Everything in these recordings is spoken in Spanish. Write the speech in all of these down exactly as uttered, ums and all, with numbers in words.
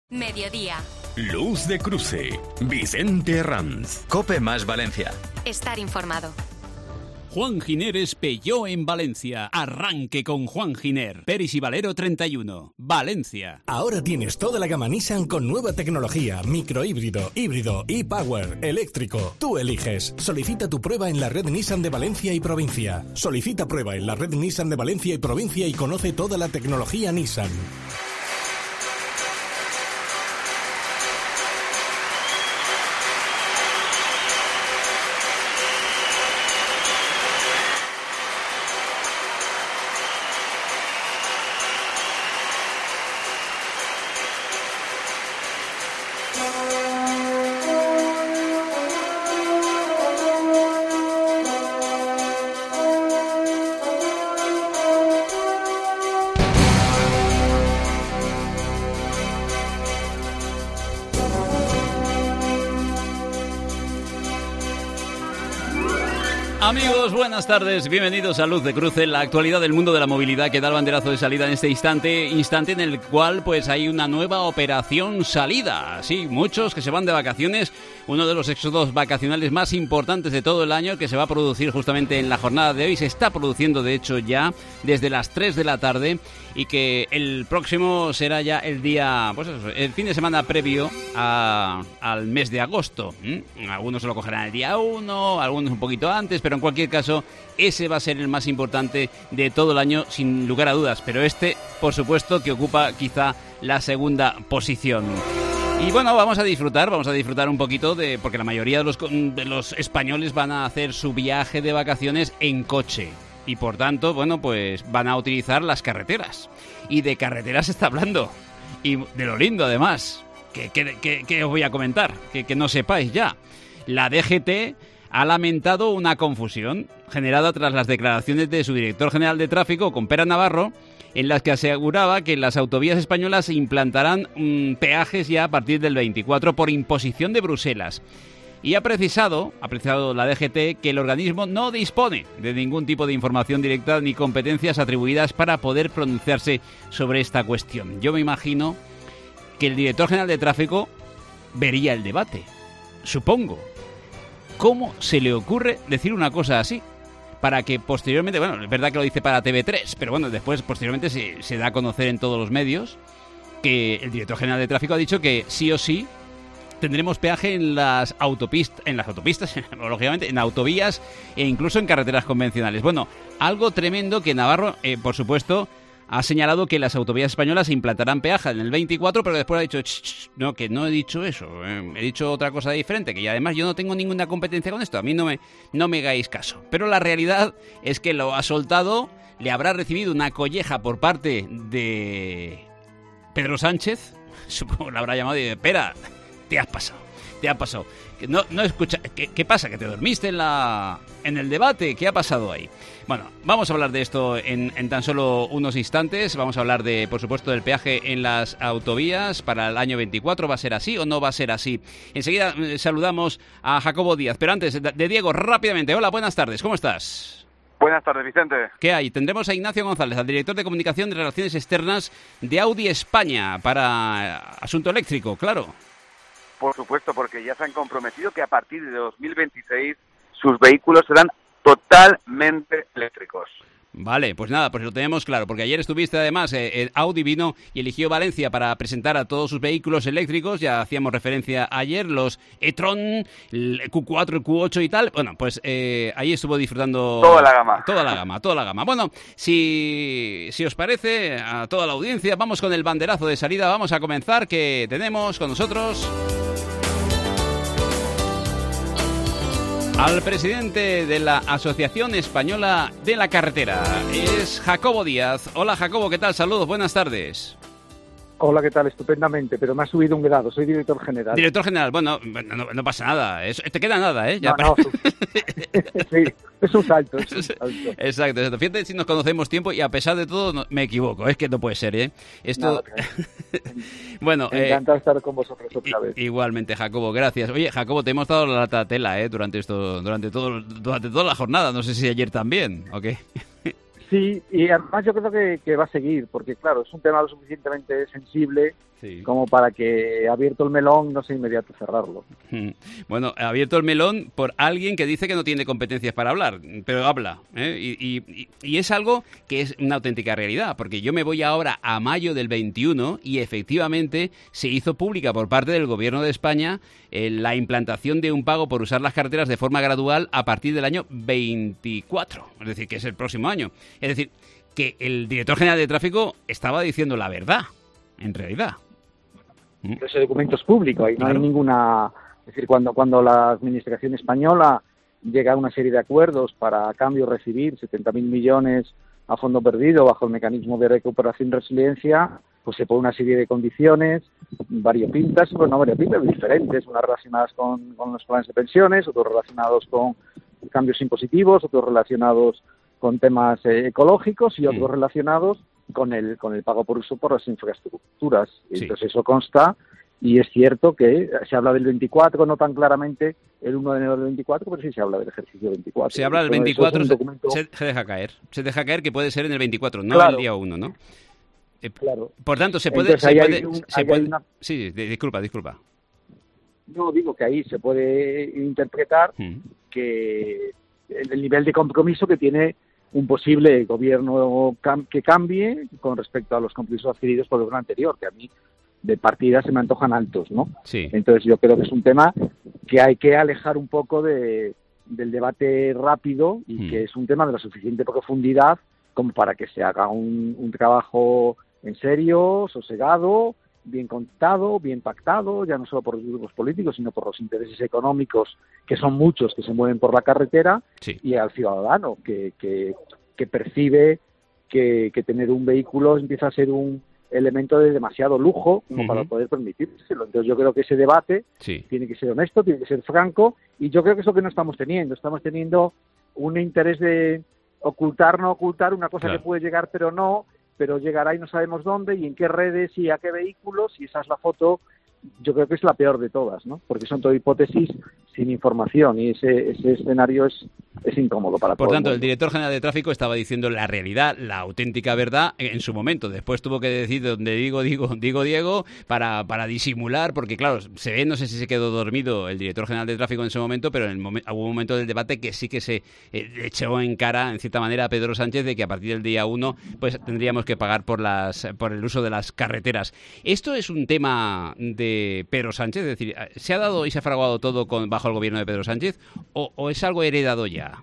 Mediodía. Luz de cruce. Vicente Herranz. COPE más Valencia. Estar informado. Juan Giner Peugeot en Valencia. Arranque con Juan Giner. Peris y Valero treinta y uno. Valencia. Ahora tienes toda la gama Nissan con nueva tecnología, microhíbrido, híbrido, e-Power, eléctrico. Tú eliges. Solicita tu prueba en la red Nissan de Valencia y provincia. Solicita prueba en la red Nissan de Valencia y provincia y conoce toda la tecnología Nissan. Amigos, buenas tardes, bienvenidos a Luz de Cruce, la actualidad del mundo de la movilidad que da el banderazo de salida en este instante, instante en el cual pues hay una nueva operación salida. Sí, muchos que se van de vacaciones, uno de los éxodos vacacionales más importantes de todo el año que se va a producir justamente en la jornada de hoy, se está produciendo de hecho ya desde las tres de la tarde y que el próximo será ya el día, pues eso, el fin de semana previo a, al mes de agosto. ¿Mm? Algunos se lo cogerán el día uno, algunos un poquito antes, pero en cualquier caso ese va a ser el más importante de todo el año sin lugar a dudas, pero este por supuesto que ocupa quizá la segunda posición. Y bueno, vamos a disfrutar, vamos a disfrutar un poquito de, porque la mayoría de los, de los españoles van a hacer su viaje de vacaciones en coche. Y por tanto, bueno, pues van a utilizar las carreteras. Y de carreteras se está hablando. Y de lo lindo, además. Que, que, que, que os voy a comentar, que, que no sepáis ya. La D G T ha lamentado una confusión generada tras las declaraciones de su director general de tráfico, Compera Navarro, en las que aseguraba que las autovías españolas implantarán mmm, peajes ya a partir del veinticuatro por imposición de Bruselas. Y ha precisado, ha precisado la D G T que el organismo no dispone de ningún tipo de información directa ni competencias atribuidas para poder pronunciarse sobre esta cuestión. Yo me imagino que el director general de tráfico vería el debate, supongo. ¿Cómo se le ocurre decir una cosa así? Para que posteriormente, bueno, es verdad que lo dice para T V tres, pero bueno, después posteriormente se, se da a conocer en todos los medios que el director general de tráfico ha dicho que sí o sí tendremos peaje en las autopistas, en las autopistas, lógicamente, en autovías e incluso en carreteras convencionales. Bueno, algo tremendo que Navarro, eh, por supuesto, ha señalado que las autovías españolas implantarán peaje en el veinticuatro, pero después ha dicho, ch, ch, no, que no he dicho eso, eh, he dicho otra cosa diferente, que además yo no tengo ninguna competencia con esto, a mí no me, no me hagáis caso. Pero la realidad es que lo ha soltado, le habrá recibido una colleja por parte de Pedro Sánchez, supongo que le habrá llamado y dice, espera, te has pasado, te has pasado. No, no escucha, ¿qué, ¿qué pasa? ¿Que te dormiste en la en el debate? ¿Qué ha pasado ahí? Bueno, vamos a hablar de esto en, en tan solo unos instantes. Vamos a hablar de, por supuesto, del peaje en las autovías para el año veinticuatro. ¿Va a ser así o no va a ser así? Enseguida eh, saludamos a Jacobo Díaz. Pero antes, de, de Diego, rápidamente. Hola, buenas tardes. ¿Cómo estás? Buenas tardes, Vicente. ¿Qué hay? Tendremos a Ignacio González, al director de Comunicación de Relaciones Externas de Audi España para asunto eléctrico, claro. Por supuesto, porque ya se han comprometido que a partir de dos mil veintiséis sus vehículos serán totalmente eléctricos. Vale, pues nada, pues lo tenemos claro, porque ayer estuviste además, eh, Audi vino y eligió Valencia para presentar a todos sus vehículos eléctricos, ya hacíamos referencia ayer, los e-tron, el Q cuatro, el Q ocho y tal, bueno, pues eh, ahí estuvo disfrutando... Toda la gama. Toda la gama, toda la gama. Bueno, si, si os parece, a toda la audiencia, vamos con el banderazo de salida, vamos a comenzar, que tenemos con nosotros... al presidente de la Asociación Española de la Carretera. Es Jacobo Díaz. Hola, Jacobo, ¿qué tal? Saludos, buenas tardes. Hola, ¿qué tal? Estupendamente, pero me ha subido un grado, soy director general. Director general, bueno, no, no pasa nada, es, te queda nada, ¿eh? Ya no, no, sí, es un salto, es un salto. Exacto, exacto. Fíjate si nos conocemos tiempo y a pesar de todo no, me equivoco, es que no puede ser, ¿eh? Esto... No, bueno, encantado eh, estar con vosotros otra vez. Igualmente, Jacobo, gracias. Oye, Jacobo, te hemos dado la lata tela, ¿eh? Durante esto, durante todo, durante toda la jornada, no sé si ayer también, ¿o qué? Sí, y además yo creo que, que va a seguir, porque claro, es un tema lo suficientemente sensible sí. como para que, abierto el melón, no sea inmediato cerrarlo. Bueno, abierto el melón por alguien que dice que no tiene competencias para hablar, pero habla, ¿eh? y, y, y es algo que es una auténtica realidad, porque yo me voy ahora a mayo del veintiuno y efectivamente se hizo pública por parte del Gobierno de España eh, la implantación de un pago por usar las carreteras de forma gradual a partir del año veinticuatro, es decir, que es el próximo año. Es decir, que el director general de tráfico estaba diciendo la verdad, en realidad. Ese documento es público, ahí no claro. hay ninguna... Es decir, cuando, cuando la administración española llega a una serie de acuerdos para a cambio recibir setenta mil millones a fondo perdido bajo el mecanismo de recuperación y resiliencia, pues se pone una serie de condiciones variopintas, bueno, no variopintas, diferentes, unas relacionadas con, con los planes de pensiones, otros relacionados con cambios impositivos, otros relacionados con temas eh, ecológicos y otros sí. relacionados con el con el pago por uso por las infraestructuras. Sí. Entonces eso consta y es cierto que se habla del veinticuatro, no tan claramente el uno de enero del veinticuatro, pero sí se habla del ejercicio veinticuatro. Se habla del veinticuatro, se, documento... se, se deja caer. Se deja caer que puede ser en el veinticuatro, no claro. el día uno, ¿no? Eh, claro. Por tanto, se puede... Entonces, se puede, un, se puede... Una... Sí, disculpa, disculpa. No, digo que ahí se puede interpretar mm. que el nivel de compromiso que tiene un posible gobierno cam- que cambie con respecto a los compromisos adquiridos por el gobierno anterior, que a mí de partida se me antojan altos, ¿no? Sí. Entonces yo creo que es un tema que hay que alejar un poco de, del debate rápido y mm. que es un tema de la suficiente profundidad como para que se haga un, un trabajo en serio, sosegado, bien contado, bien pactado, ya no solo por los grupos políticos, sino por los intereses económicos, que son muchos que se mueven por la carretera, sí. y al ciudadano que, que, que percibe que, que tener un vehículo empieza a ser un elemento de demasiado lujo como uh-huh. para poder permitírselo. Entonces yo creo que ese debate sí. tiene que ser honesto, tiene que ser franco, y yo creo que es lo que no estamos teniendo. Estamos teniendo un interés de ocultar, no ocultar, una cosa claro. que puede llegar pero no, pero llegará y no sabemos dónde y en qué redes y a qué vehículos, y esa es la foto, yo creo que es la peor de todas, ¿no? Porque son todo hipótesis sin información y ese, ese escenario es, es incómodo para todos. Por tanto, el, el director general de tráfico estaba diciendo la realidad, la auténtica verdad en su momento. Después tuvo que decir donde digo, digo, digo Diego para, para disimular, porque claro, se ve, no sé si se quedó dormido el director general de tráfico en ese momento, pero en el momen, hubo un momento del debate que sí que se eh, echó en cara, en cierta manera, a Pedro Sánchez de que a partir del día uno pues tendríamos que pagar por las por el uso de las carreteras. Esto es un tema de Pedro Sánchez, es decir, ¿se ha dado y se ha fraguado todo con, bajo el gobierno de Pedro Sánchez o, o es algo heredado ya?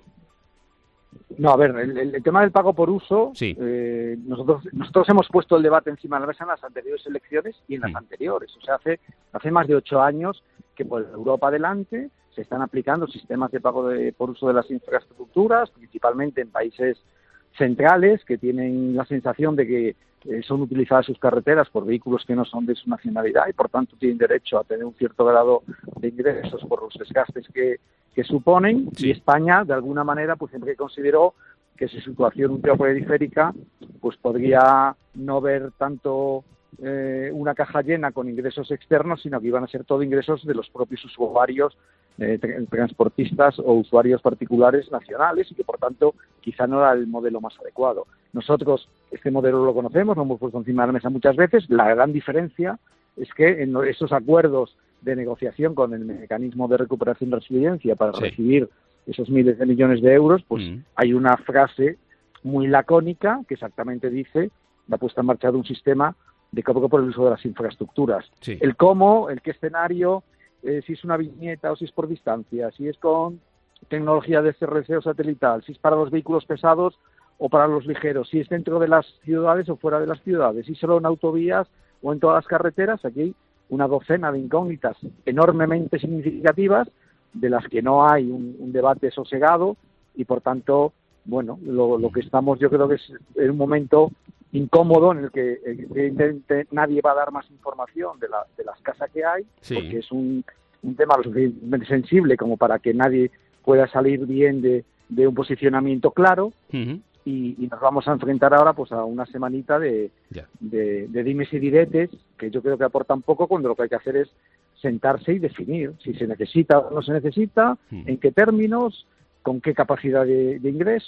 No, a ver, el, el tema del pago por uso, sí. eh, nosotros nosotros hemos puesto el debate encima de la mesa en las anteriores elecciones y en las mm. anteriores. O sea, hace hace más de ocho años que por Europa adelante se están aplicando sistemas de pago de, por uso de las infraestructuras, principalmente en países centrales que tienen la sensación de que eh, son utilizadas sus carreteras por vehículos que no son de su nacionalidad y por tanto tienen derecho a tener un cierto grado de ingresos por los desgastes que, que suponen. Sí. Y España, de alguna manera, pues siempre consideró que su situación ultraperiférica pues podría no ver tanto eh, una caja llena con ingresos externos, sino que iban a ser todo ingresos de los propios usuarios, eh, transportistas o usuarios particulares nacionales, y que por tanto quizá no era el modelo más adecuado. Nosotros este modelo lo conocemos, lo hemos puesto encima de la mesa muchas veces. La gran diferencia es que en esos acuerdos de negociación con el mecanismo de recuperación y resiliencia para sí. recibir esos miles de millones de euros, pues mm. hay una frase muy lacónica que exactamente dice la puesta en marcha de un sistema de cobro por el uso de las infraestructuras. Sí. El cómo, el qué escenario, eh, si es una viñeta o si es por distancia, si es con tecnología de C R C o satelital, si es para los vehículos pesados o para los ligeros, si es dentro de las ciudades o fuera de las ciudades, si solo en autovías o en todas las carreteras. Aquí hay una docena de incógnitas enormemente significativas de las que no hay un, un debate sosegado y por tanto, bueno, lo, lo que estamos, yo creo que es en un momento incómodo en el que evidentemente nadie va a dar más información de la, de la escasa que hay, sí. porque es un, un tema lo suficientemente sensible como para que nadie pueda salir bien de, de un posicionamiento claro. Uh-huh. Y, y nos vamos a enfrentar ahora pues a una semanita de, yeah. de, de dimes y diretes que yo creo que aportan poco, cuando lo que hay que hacer es sentarse y definir si se necesita o no se necesita, mm. en qué términos, con qué capacidad de, de ingresos,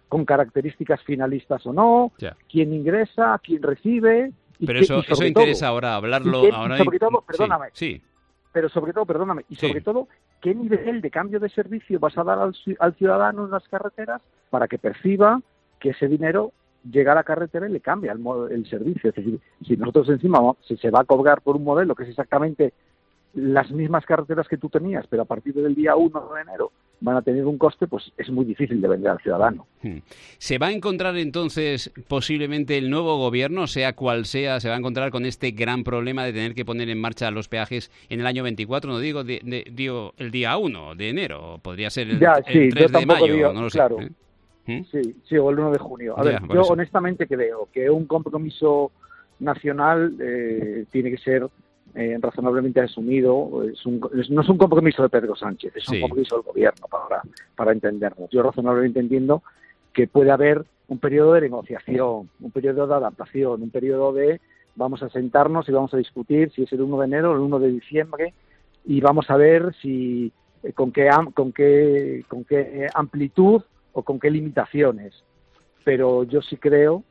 con características finalistas o no, ya. quién ingresa, quién recibe. Y pero que, eso, y eso interesa todo, ahora hablarlo. y que, ahora y sobre hay... todo, perdóname, sí, sí. pero sobre todo, perdóname, y sobre Sí. todo, ¿qué nivel de cambio de servicio vas a dar al, al ciudadano en las carreteras para que perciba que ese dinero llega a la carretera y le cambia el, modo, el servicio? Es decir, si nosotros encima, si se va a cobrar por un modelo que es exactamente las mismas carreteras que tú tenías, pero a partir del día uno de enero van a tener un coste, pues es muy difícil de vender al ciudadano. ¿Se va a encontrar entonces posiblemente el nuevo gobierno, sea cual sea, se va a encontrar con este gran problema de tener que poner en marcha los peajes en el año veinticuatro? No digo, de, de, digo el día uno de enero, podría ser el, ya, el sí, tres yo de mayo, digo, no lo claro, sé. ¿Eh? Sí, sí, o el uno de junio. A Ya, ver, por yo eso. honestamente creo que un compromiso nacional eh, tiene que ser eh, razonablemente asumido. Es un, es, no es un compromiso de Pedro Sánchez, es Sí. un compromiso del gobierno, para, para entendernos. Yo razonablemente entiendo que puede haber un periodo de negociación, un periodo de adaptación, un periodo de vamos a sentarnos y vamos a discutir si es el uno de enero o el uno de diciembre y vamos a ver si eh, con qué am- con qué con qué amplitud o con qué limitaciones. Pero yo sí creo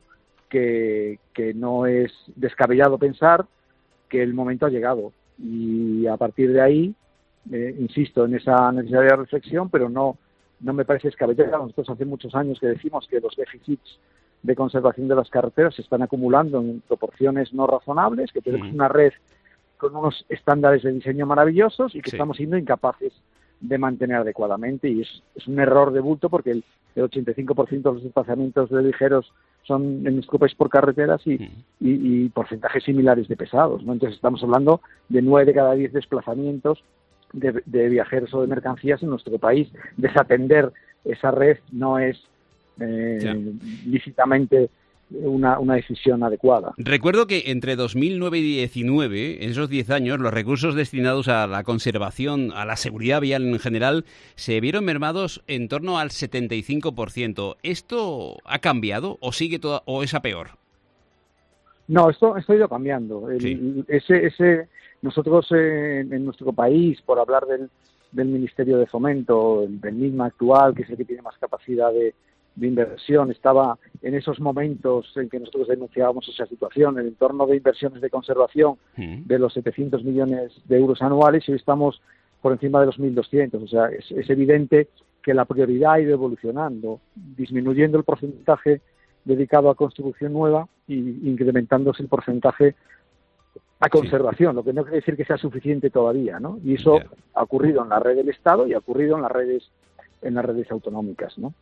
que, que no es descabellado pensar que el momento ha llegado y a partir de ahí, eh, insisto en esa necesaria reflexión, pero no no me parece descabellado. Nosotros hace muchos años que decimos que los déficits de conservación de las carreteras se están acumulando en proporciones no razonables, que tenemos Mm. una red con unos estándares de diseño maravillosos y que Sí. estamos siendo incapaces de mantener adecuadamente, y es, es un error de bulto porque el, el ochenta y cinco por ciento de los desplazamientos de ligeros son en nuestro país por carreteras y, Mm. y, y porcentajes similares de pesados, ¿no? Entonces estamos hablando de nueve de cada diez desplazamientos de, de viajeros o de mercancías en nuestro país. Desatender esa red no es eh, Ya. lícitamente una, una decisión adecuada. Recuerdo que entre dos mil nueve y diecinueve, en esos diez años, los recursos destinados a la conservación, a la seguridad vial en general, se vieron mermados en torno al setenta y cinco por ciento. ¿Esto ha cambiado o sigue toda, o es a peor? No, esto, esto ha ido cambiando. El, Sí. ese, ese, nosotros eh, en nuestro país, por hablar del, del Ministerio de Fomento, el, del MINMA actual, que es el que tiene más capacidad de, de inversión, estaba en esos momentos en que nosotros denunciábamos esa situación, el entorno de inversiones de conservación Mm. de los setecientos millones de euros anuales, y hoy estamos por encima de los mil doscientos. O sea, es, es evidente que la prioridad ha ido evolucionando, disminuyendo el porcentaje dedicado a construcción nueva y incrementándose el porcentaje a conservación, lo que no quiere decir que sea suficiente todavía, ¿no? Y eso Ya. ha ocurrido en la red del Estado y ha ocurrido en las redes en las redes autonómicas, ¿no?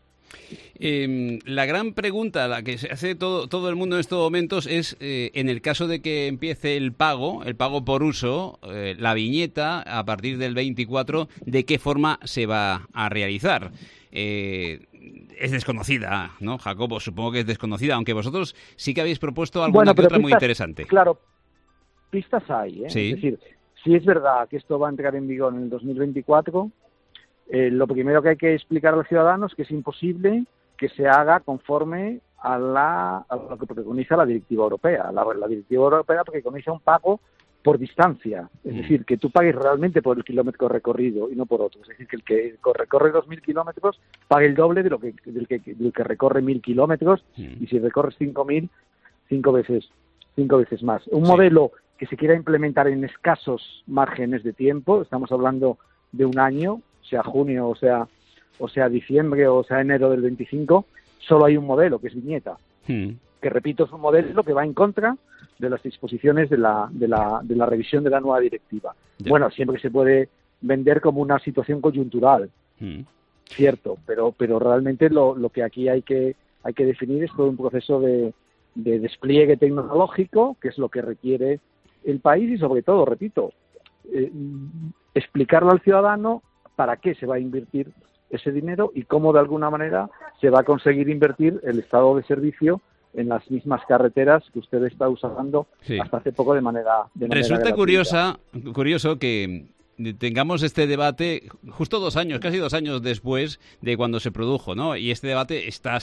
Eh, la gran pregunta, la que se hace todo, todo el mundo en estos momentos es, eh, en el caso de que empiece el pago, el pago por uso, eh, la viñeta, a partir del veinticuatro, ¿de qué forma se va a realizar? Eh, es desconocida, ¿no, Jacobo? Supongo que es desconocida, aunque vosotros sí que habéis propuesto alguna Bueno, que pero otra muy pistas- interesante. Claro, pistas hay, ¿eh? Sí. Es decir, si es verdad que esto va a entrar en vigor en el dos mil veinticuatro, eh, lo primero que hay que explicar a los ciudadanos es que es imposible que se haga conforme a, la, a lo que preconiza la directiva europea. La, la directiva europea preconiza un pago por distancia, es Mm. decir, que tú pagues realmente por el kilómetro recorrido y no por otro. Es decir, que el que recorre dos mil kilómetros pague el doble de lo que, del, que, del que recorre mil kilómetros, Mm. y si recorres cinco mil, cinco veces, cinco veces más. Un Sí. modelo que se quiera implementar en escasos márgenes de tiempo, estamos hablando de un año, sea junio o sea o sea diciembre o sea enero del veinticinco, solo hay un modelo, que es viñeta, Mm. que repito, es un modelo que va en contra de las disposiciones de la, de la, de la revisión de la nueva directiva. Ya. Bueno, siempre se puede vender como una situación coyuntural, Mm. cierto, pero pero realmente lo, lo que aquí hay que hay que definir es todo un proceso de, de despliegue tecnológico, que es lo que requiere el país, y sobre todo, repito, eh, explicarle al ciudadano para qué se va a invertir ese dinero y cómo de alguna manera se va a conseguir invertir el estado de servicio en las mismas carreteras que usted está usando Sí. hasta hace poco de manera, de manera Resulta gratuita. curiosa, curioso que tengamos este debate justo dos años, casi dos años después de cuando se produjo, ¿no? Y este debate está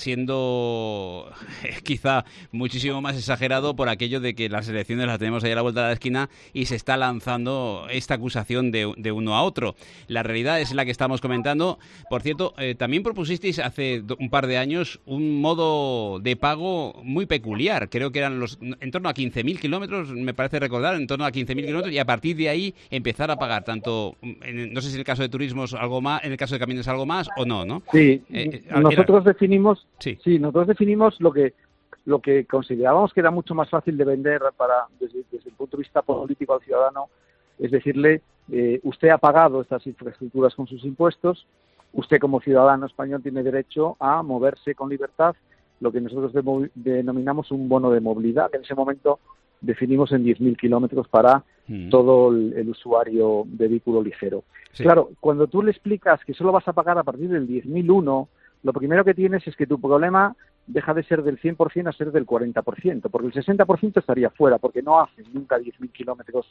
siendo quizá muchísimo más exagerado por aquello de que las elecciones las tenemos ahí a la vuelta de la esquina y se está lanzando esta acusación de, de uno a otro. La realidad es la que estamos comentando. Por cierto, eh, también propusisteis hace un par de años un modo de pago muy peculiar. Creo que eran los en torno a quince mil kilómetros, me parece recordar, en torno a quince mil kilómetros, y a partir de ahí empezar a pagar tanto, en, no sé si en el caso de turismo es algo más, en el caso de camiones algo más o no, ¿no? Sí, eh, nosotros era... definimos, sí. sí, nosotros definimos lo que lo que considerábamos que era mucho más fácil de vender para desde, desde el punto de vista político al ciudadano, es decirle, eh, usted ha pagado estas infraestructuras con sus impuestos, usted como ciudadano español tiene derecho a moverse con libertad, lo que nosotros de, denominamos un bono de movilidad, que en ese momento definimos en diez mil kilómetros para mm. todo el, el usuario de vehículo ligero. Sí. Claro, cuando tú le explicas que solo vas a pagar a partir del diez mil uno, lo primero que tienes es que tu problema deja de ser del cien por ciento a ser del cuarenta por ciento, porque el sesenta por ciento estaría fuera, porque no haces nunca diez mil kilómetros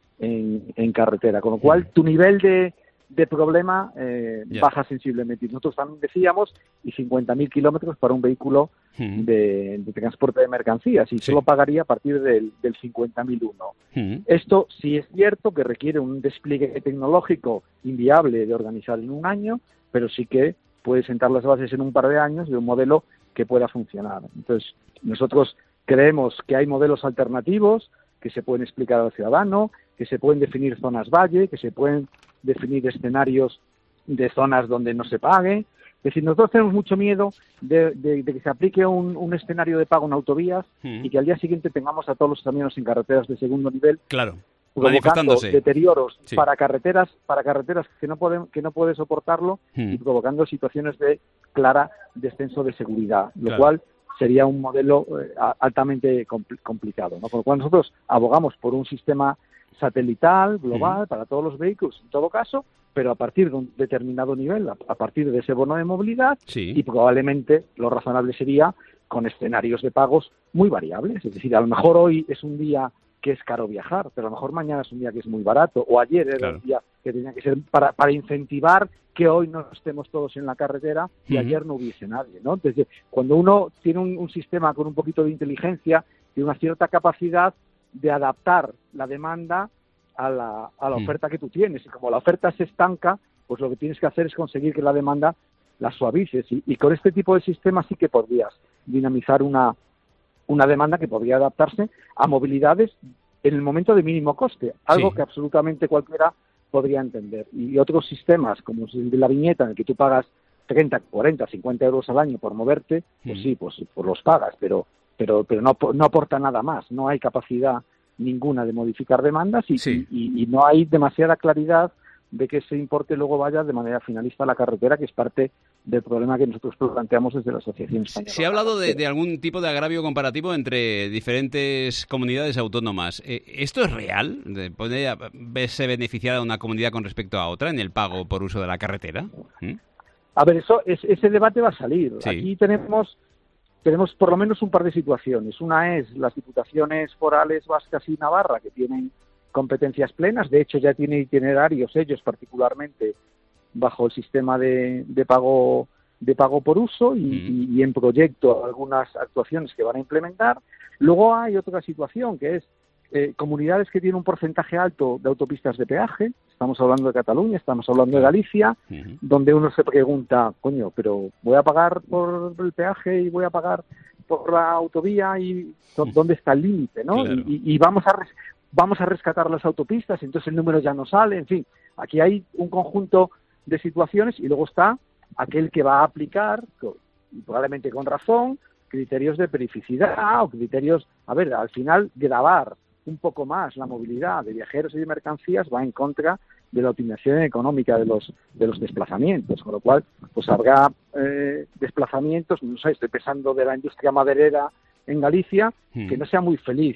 en, en carretera, con lo cual mm. tu nivel de, de problema eh, yeah. baja sensiblemente. Y nosotros también decíamos, y cincuenta mil kilómetros para un vehículo mm. de, de transporte de mercancías, y sí. solo pagaría a partir del, del cincuenta mil uno. Mm. Esto sí es cierto que requiere un despliegue tecnológico inviable de organizar en un año, pero sí que puede sentar las bases en un par de años de un modelo que pueda funcionar. Entonces, nosotros creemos que hay modelos alternativos que se pueden explicar al ciudadano, que se pueden definir zonas valle, que se pueden definir escenarios de zonas donde no se pague. Es decir, nosotros tenemos mucho miedo de, de, de que se aplique un, un escenario de pago en autovías mm. y que al día siguiente tengamos a todos los camiones en carreteras de segundo nivel, claro, provocando deterioros sí. para carreteras para carreteras que no pueden que no puede soportarlo mm. y provocando situaciones de clara descenso de seguridad, lo claro. cual sería un modelo eh, altamente compl- complicado, ¿no? Con lo cual nosotros abogamos por un sistema satelital, global, mm. para todos los vehículos, en todo caso, pero a partir de un determinado nivel, a, a partir de ese bono de movilidad, sí. y probablemente lo razonable sería con escenarios de pagos muy variables. Es decir, a lo mejor hoy es un día que es caro viajar, pero a lo mejor mañana es un día que es muy barato, o ayer era claro. un día que tenía que ser para, para incentivar que hoy no estemos todos en la carretera y uh-huh. ayer no hubiese nadie, ¿no? Entonces, cuando uno tiene un, un sistema con un poquito de inteligencia, tiene una cierta capacidad de adaptar la demanda a la, a la uh-huh. oferta que tú tienes, y como la oferta se estanca, pues lo que tienes que hacer es conseguir que la demanda la suavices, y, y con este tipo de sistemas sí que podrías dinamizar una una demanda que podría adaptarse a movilidades en el momento de mínimo coste, algo sí. que absolutamente cualquiera podría entender. Y otros sistemas, como el de la viñeta, en el que tú pagas treinta, cuarenta, cincuenta euros al año por moverte, pues mm. sí, pues, pues los pagas, pero pero pero no, no aporta nada más, no hay capacidad ninguna de modificar demandas y, sí. y, y no hay demasiada claridad de que ese importe luego vaya de manera finalista a la carretera, que es parte del problema que nosotros planteamos desde la Asociación Española. Se ha hablado de, de algún tipo de agravio comparativo entre diferentes comunidades autónomas. ¿Esto es real? ¿Puede verse beneficiada una comunidad con respecto a otra en el pago por uso de la carretera? ¿Mm? A ver, eso es, ese debate va a salir. Sí. Aquí tenemos tenemos por lo menos un par de situaciones. Una es las diputaciones forales vascas y Navarra, que tienen competencias plenas, de hecho ya tienen itinerarios ellos particularmente bajo el sistema de, de pago de pago por uso y, mm. y, y en proyecto algunas actuaciones que van a implementar. Luego hay otra situación que es eh, comunidades que tienen un porcentaje alto de autopistas de peaje, estamos hablando de Cataluña, estamos hablando de Galicia, mm. donde uno se pregunta, coño, pero voy a pagar por el peaje y voy a pagar por la autovía y ¿dónde está el límite, no? Claro. Y, y vamos a res- vamos a rescatar las autopistas, entonces el número ya no sale, en fin, aquí hay un conjunto de situaciones y luego está aquel que va a aplicar, y probablemente con razón, criterios de perificidad o criterios, a ver, al final gravar un poco más la movilidad de viajeros y de mercancías va en contra de la optimización económica de los de los desplazamientos, con lo cual pues habrá eh, desplazamientos, no sé, estoy pensando de la industria maderera en Galicia, hmm. que no sea muy feliz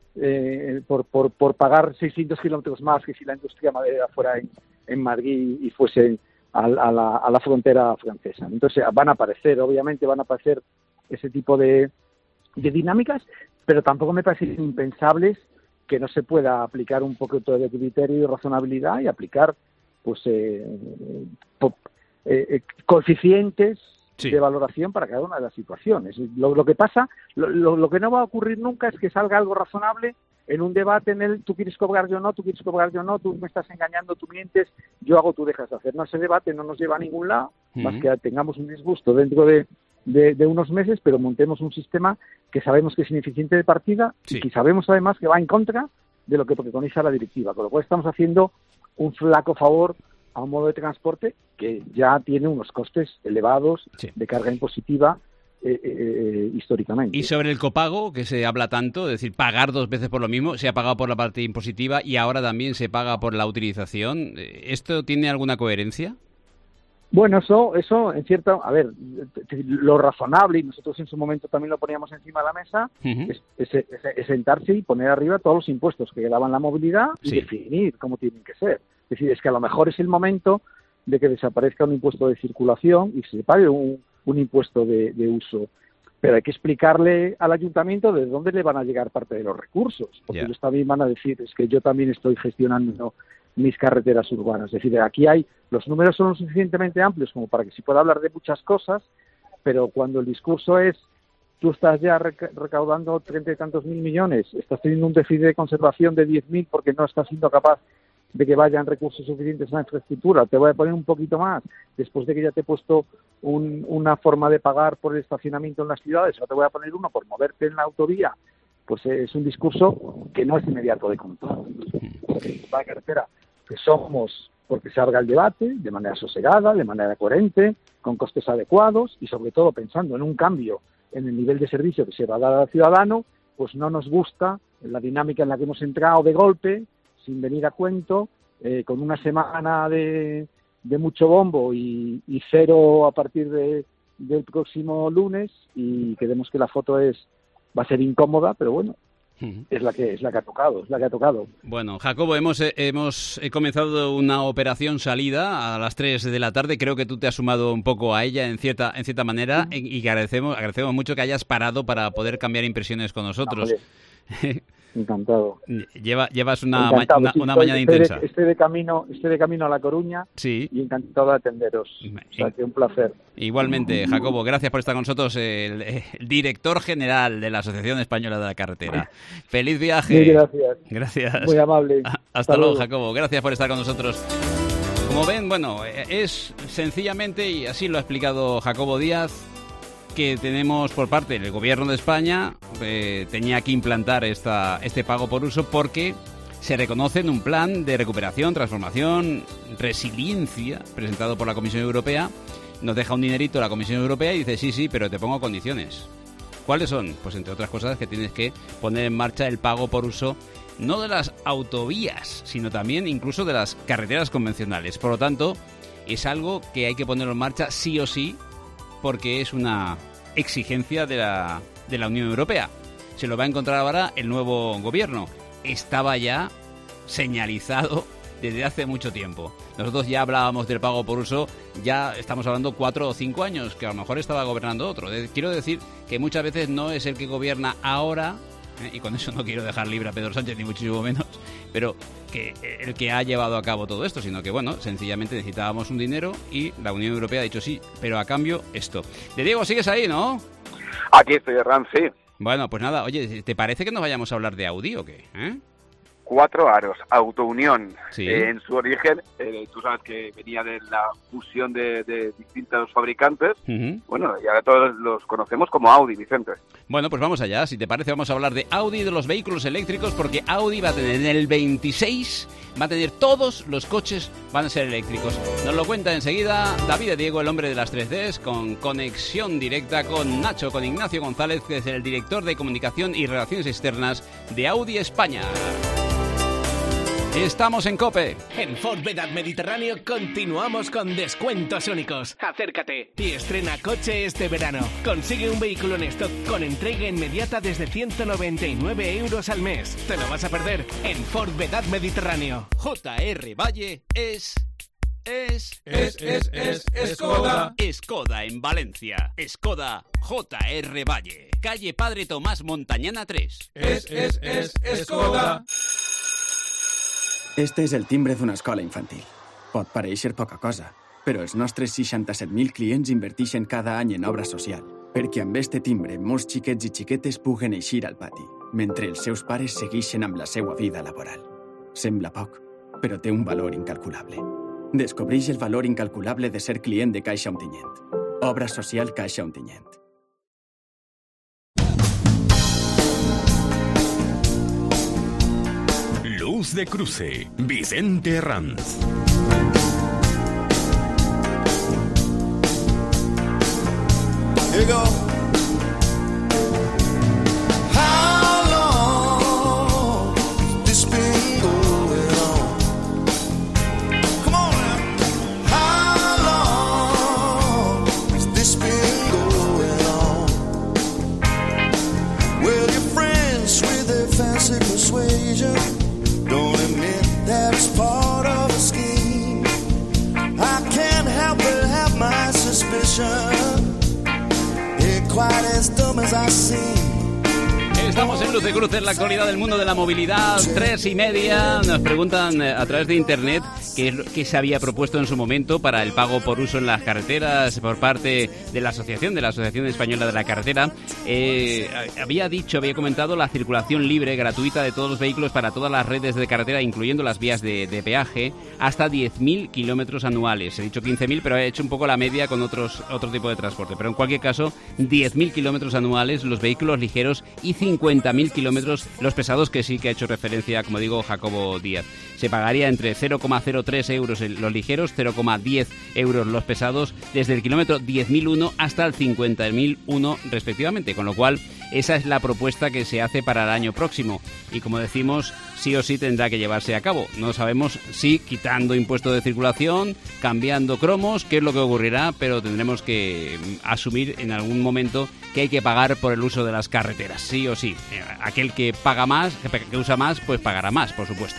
Eh, por, por, por pagar seiscientos kilómetros más que si la industria maderera fuera en, en Madrid y fuese a, a, la, a la frontera francesa. Entonces van a aparecer, obviamente van a aparecer ese tipo de, de dinámicas, pero tampoco me parecen impensables que no se pueda aplicar un poquito de criterio y razonabilidad y aplicar pues eh, po, eh, coeficientes sí. de valoración para cada una de las situaciones. Lo, lo que pasa, lo, lo, lo que no va a ocurrir nunca es que salga algo razonable en un debate en el tú quieres cobrar, yo no, tú quieres cobrar, yo no, tú me estás engañando, tú mientes, yo hago, tú dejas de hacer. No, ese debate no nos lleva a ningún lado, uh-huh. más que tengamos un disgusto dentro de, de, de unos meses, pero montemos un sistema que sabemos que es ineficiente de partida sí. y que sabemos además que va en contra de lo que preconiza la directiva, con lo cual estamos haciendo un flaco favor a un modo de transporte que ya tiene unos costes elevados sí. de carga impositiva eh, eh, históricamente. Y sobre el copago, que se habla tanto, es decir, pagar dos veces por lo mismo, se ha pagado por la parte impositiva y ahora también se paga por la utilización. ¿Esto tiene alguna coherencia? Bueno, eso, eso en cierto, a ver, lo razonable, y nosotros en su momento también lo poníamos encima de la mesa, uh-huh. es, es, es, es sentarse y poner arriba todos los impuestos que gravan la movilidad y sí. definir cómo tienen que ser. Es decir, es que a lo mejor es el momento de que desaparezca un impuesto de circulación y se pague un, un impuesto de, de uso. Pero hay que explicarle al ayuntamiento de dónde le van a llegar parte de los recursos, porque yeah. ellos también van a decir, es que yo también estoy gestionando mis carreteras urbanas. Es decir, aquí hay, los números son lo suficientemente amplios como para que se pueda hablar de muchas cosas, pero cuando el discurso es, tú estás ya recaudando treinta y tantos mil millones, estás teniendo un déficit de conservación de diez mil porque no estás siendo capaz de que vayan recursos suficientes a la infraestructura, te voy a poner un poquito más, después de que ya te he puesto un, una forma de pagar por el estacionamiento en las ciudades, o te voy a poner uno por moverte en la autovía, pues es un discurso que no es inmediato de contar. La carretera que somos porque se abra el debate de manera sosegada, de manera coherente, con costes adecuados y sobre todo pensando en un cambio en el nivel de servicio que se va a dar al ciudadano, pues no nos gusta la dinámica en la que hemos entrado de golpe, sin venir a cuento, eh, con una semana de, de mucho bombo y, y cero a partir de, del próximo lunes, y creemos que la foto es va a ser incómoda, pero bueno, uh-huh. es la que es la que ha tocado, es la que ha tocado. Bueno, Jacobo, hemos eh, hemos comenzado una operación salida a las tres de la tarde. Creo que tú te has sumado un poco a ella en cierta en cierta manera uh-huh. y, y agradecemos agradecemos mucho que hayas parado para poder cambiar impresiones con nosotros. Encantado. Lleva, llevas una, encantado. ma- una, una sí, mañana estoy intensa. De, estoy, de camino, estoy de camino a La Coruña sí. y encantado de atenderos. O sea, que un placer. Igualmente, Jacobo, gracias por estar con nosotros, el, el director general de la Asociación Española de la Carretera. ¡Feliz viaje! Muy gracias. Gracias. Muy amable. Hasta, Hasta luego, Jacobo. Gracias por estar con nosotros. Como ven, bueno, es sencillamente, y así lo ha explicado Jacobo Díaz, que tenemos por parte del Gobierno de España, eh, tenía que implantar esta, este pago por uso porque se reconoce en un plan de recuperación, transformación, resiliencia presentado por la Comisión Europea. Nos deja un dinerito la Comisión Europea y dice sí, sí, pero te pongo condiciones. ¿Cuáles son? Pues entre otras cosas que tienes que poner en marcha el pago por uso no de las autovías, sino también incluso de las carreteras convencionales. Por lo tanto, es algo que hay que ponerlo en marcha sí o sí, porque es una exigencia de la, de la Unión Europea. Se lo va a encontrar ahora el nuevo gobierno. Estaba ya señalizado desde hace mucho tiempo. Nosotros ya hablábamos del pago por uso, ya estamos hablando cuatro o cinco años, que a lo mejor estaba gobernando otro. Quiero decir que muchas veces no es el que gobierna ahora, ¿eh? Y con eso no quiero dejar libre a Pedro Sánchez, ni muchísimo menos, pero que el que ha llevado a cabo todo esto, sino que, bueno, sencillamente necesitábamos un dinero y la Unión Europea ha dicho sí, pero a cambio esto. De Diego, ¿sigues ahí, no? Aquí estoy, Ram, sí. Bueno, pues nada, oye, ¿te parece que nos vayamos a hablar de Audi o qué? ¿Eh? Cuatro aros, Autounión. Sí. Eh, en su origen, eh, tú sabes que venía de la fusión de, de distintos fabricantes. Uh-huh. Bueno, y ahora todos los conocemos como Audi, Vicente. Bueno, pues vamos allá. Si te parece, vamos a hablar de Audi, de los vehículos eléctricos, porque Audi va a tener en el veintiséis, va a tener todos los coches, van a ser eléctricos. Nos lo cuenta enseguida David de Diego, el hombre de las tres Ds, con conexión directa con Nacho, con Ignacio González, que es el director de comunicación y relaciones externas de Audi España. Estamos en COPE. En Ford Vedad Mediterráneo continuamos con descuentos únicos. Acércate y estrena coche este verano. Consigue un vehículo en stock con entrega inmediata desde ciento noventa y nueve euros al mes. ¿Te lo vas a perder? En Ford Vedad Mediterráneo. J R Valle es es... Es, es, es, es Skoda. Skoda en Valencia. Skoda J R Valle. Calle Padre Tomás Montañana tres. Es, es, es, es Skoda. Este és el timbre d'una escola infantil. Pot parèixer poca cosa, però els nostres seixanta-set mil clients inverteixen cada any en obra social, perquè amb este timbre molts xiquets i xiquetes puguen eixir al pati, mentre els seus pares segueixen amb la seva vida laboral. Sembla poc, però té un valor incalculable. Descobreix el valor incalculable de ser client de Caixa Ontinyent. Obra social Caixa Ontinyent. Luz de Cruce, Vicente Ranz. Here you go. How long has this been going on? Come on now. How long has this been going on? Well, your friends with their fancy persuasion don't admit that it's part of a scheme. I can't help but have my suspicion. Ain't quite as dumb as I seem. Estamos en Luz de Cruce, en la actualidad del mundo de la movilidad, tres y media. Nos preguntan a través de internet qué, qué se había propuesto en su momento para el pago por uso en las carreteras por parte de la asociación, de la Asociación Española de la Carretera. Eh, había dicho, había comentado la circulación libre, gratuita de todos los vehículos para todas las redes de carretera, incluyendo las vías de, de peaje, hasta diez mil kilómetros anuales. He dicho quince mil, pero he hecho un poco la media con otros otro tipo de transporte. Pero en cualquier caso, diez mil kilómetros anuales los vehículos ligeros y cincuenta mil kilómetros los pesados, que sí que ha hecho referencia, como digo, Jacobo Díaz. Se pagaría entre cero coma cero tres euros los ligeros, cero coma diez euros los pesados, desde el kilómetro diez mil uno hasta el cincuenta mil uno respectivamente, con lo cual esa es la propuesta que se hace para el año próximo y, como decimos, sí o sí tendrá que llevarse a cabo. No sabemos si quitando impuesto de circulación, cambiando cromos, qué es lo que ocurrirá, pero tendremos que asumir en algún momento que hay que pagar por el uso de las carreteras, sí o sí. Aquel que paga más, que usa más, pues pagará más, por supuesto.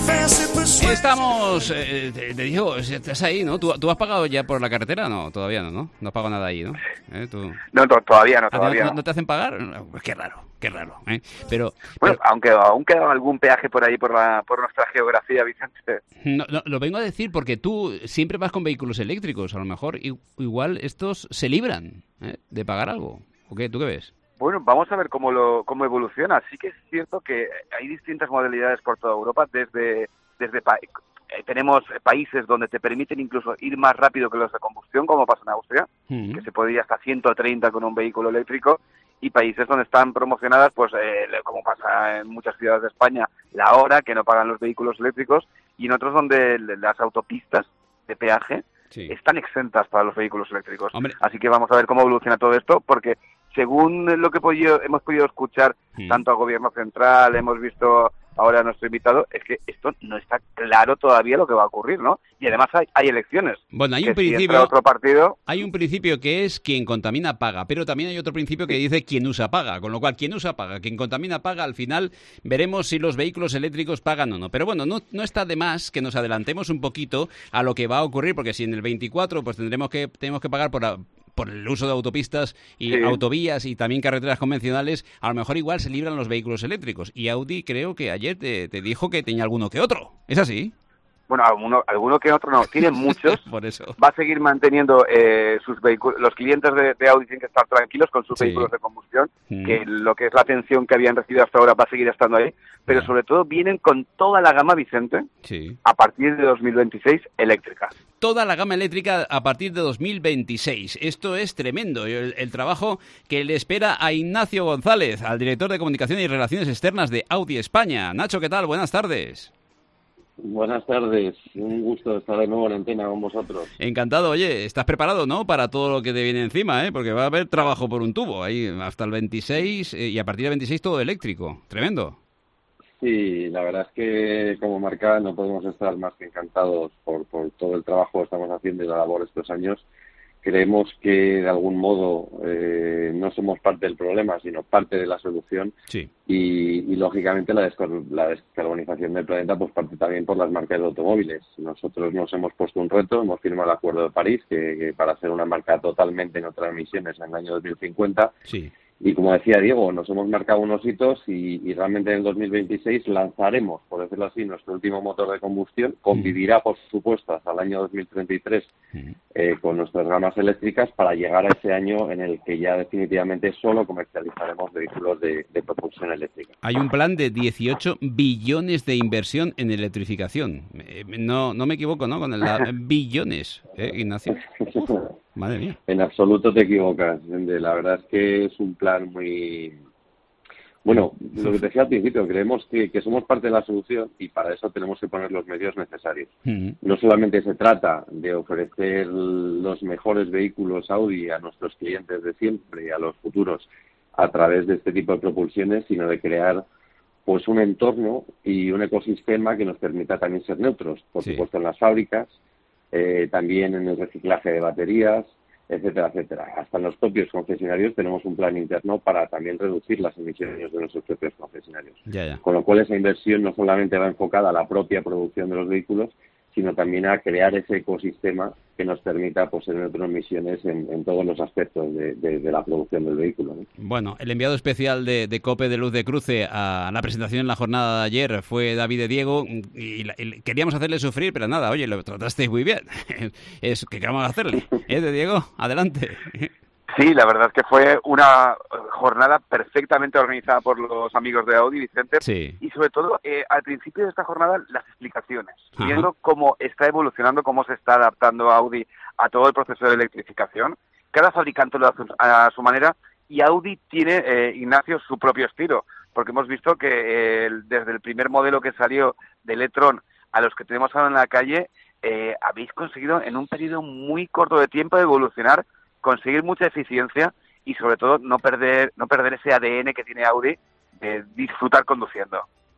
Estamos, eh, te, te digo, estás ahí, ¿no? ¿Tú, ¿Tú has pagado ya por la carretera? No, todavía no, ¿no? No has pagado nada ahí, ¿no? ¿Eh? ¿Tú... No, to- todavía no, todavía ¿No, no. ¿No te hacen pagar? Pues qué raro, qué raro, ¿eh? Pero, bueno, pero... aunque aún queda algún peaje por ahí, por la por nuestra geografía, Vicente. No, no, lo vengo a decir porque tú siempre vas con vehículos eléctricos. A lo mejor igual estos se libran, ¿eh? de pagar algo. ¿O qué? ¿Tú qué ves? Bueno, vamos a ver cómo lo cómo evoluciona. Sí que es cierto que hay distintas modalidades por toda Europa. Desde desde pa- eh, tenemos países donde te permiten incluso ir más rápido que los de combustión, como pasa en Austria, mm. que se puede ir hasta ciento treinta con un vehículo eléctrico, y países donde están promocionadas, pues eh, como pasa en muchas ciudades de España, la hora, que no pagan los vehículos eléctricos, y en otros donde las autopistas de peaje sí. están exentas para los vehículos eléctricos. Hombre. Así que vamos a ver cómo evoluciona todo esto, porque según lo que podido, hemos podido escuchar, sí. tanto al gobierno central, hemos visto ahora a nuestro invitado, es que esto no está claro todavía lo que va a ocurrir, ¿no? Y además hay, hay elecciones. Bueno, hay un principio, si otro partido... hay un principio que es quien contamina paga, pero también hay otro principio que dice quien usa paga, con lo cual quien usa paga, quien contamina paga. Al final veremos si los vehículos eléctricos pagan o no. Pero bueno, no, no está de más que nos adelantemos un poquito a lo que va a ocurrir, porque si en el veinticuatro pues tendremos que tenemos que pagar por... A, por el uso de autopistas y sí. autovías y también carreteras convencionales, a lo mejor igual se libran los vehículos eléctricos. Y Audi creo que ayer te, te dijo que tenía alguno que otro. ¿Es así? Bueno, alguno, alguno que otro no. Tienen muchos. Por eso. Va a seguir manteniendo eh, sus vehículos. Los clientes de, de Audi tienen que estar tranquilos con sus sí. vehículos de combustión, mm. que lo que es la atención que habían recibido hasta ahora va a seguir estando ahí. Pero yeah. sobre todo vienen con toda la gama, Vicente, sí. a partir de dos mil veintiséis, eléctrica. Toda la gama eléctrica a partir de dos mil veintiséis. Esto es tremendo. El, el trabajo que le espera a Ignacio González, al director de Comunicación y Relaciones Externas de Audi España. Nacho, ¿qué tal? Buenas tardes. Buenas tardes. Un gusto estar de nuevo en antena con vosotros. Encantado. Oye, ¿estás preparado, no? Para todo lo que te viene encima, ¿eh? Porque va a haber trabajo por un tubo ahí hasta el veintiséis eh, y a partir del veintiséis todo eléctrico. Tremendo. Sí, la verdad es que como marca no podemos estar más que encantados por, por todo el trabajo que estamos haciendo y la labor estos años. creemos que de algún modo eh, no somos parte del problema, sino parte de la solución. Sí. Y, y lógicamente la, descar- la descarbonización del planeta pues parte también por las marcas de automóviles. Nosotros nos hemos puesto un reto, hemos firmado el Acuerdo de París, que, que para hacer una marca totalmente neutra de emisiones en el año dos mil cincuenta. Sí. Y como decía Diego, nos hemos marcado unos hitos y, y realmente en el dos mil veintiséis lanzaremos, por decirlo así, nuestro último motor de combustión. Convivirá, por supuesto, hasta el año dos mil treinta y tres eh, con nuestras gamas eléctricas para llegar a ese año en el que ya definitivamente solo comercializaremos vehículos de, de propulsión eléctrica. Hay un plan de dieciocho billones de inversión en electrificación. Eh, No, no me equivoco, ¿no? Con el la, billones, ¿eh, Ignacio? Uf, madre mía. En absoluto te equivocas. La verdad es que es un plan muy... Bueno, lo que te decía al principio, creemos que, que somos parte de la solución y para eso tenemos que poner los medios necesarios. Uh-huh. No solamente se trata de ofrecer los mejores vehículos Audi a nuestros clientes de siempre y a los futuros a través de este tipo de propulsiones, sino de crear pues un entorno y un ecosistema que nos permita también ser neutros, por sí. supuesto en las fábricas, eh, también en el reciclaje de baterías, etcétera, etcétera. Hasta en los propios concesionarios tenemos un plan interno para también reducir las emisiones de nuestros propios concesionarios. Ya, ya. Con lo cual esa inversión no solamente va enfocada a la propia producción de los vehículos, sino también a crear ese ecosistema que nos permita pues, tener emisiones en, en todos los aspectos de, de, de la producción del vehículo, ¿no? Bueno, el enviado especial de, de COPE de Luz de Cruce a la presentación en la jornada de ayer fue David de Diego y, la, y queríamos hacerle sufrir, pero nada, oye, lo trataste muy bien. Es que queremos hacerle. ¿Eh, de Diego? Adelante. Sí, la verdad es que fue una jornada perfectamente organizada por los amigos de Audi, Vicente, sí. y sobre todo eh, al principio de esta jornada las explicaciones, Ajá. viendo cómo está evolucionando, cómo se está adaptando Audi a todo el proceso de electrificación. Cada fabricante lo hace a su manera y Audi tiene, eh, Ignacio, su propio estilo, porque hemos visto que eh, desde el primer modelo que salió de e-tron a los que tenemos ahora en la calle, eh, habéis conseguido en un periodo muy corto de tiempo de evolucionar, conseguir mucha eficiencia y sobre todo no perder no perder ese A D N que tiene Audi de disfrutar conduciendo.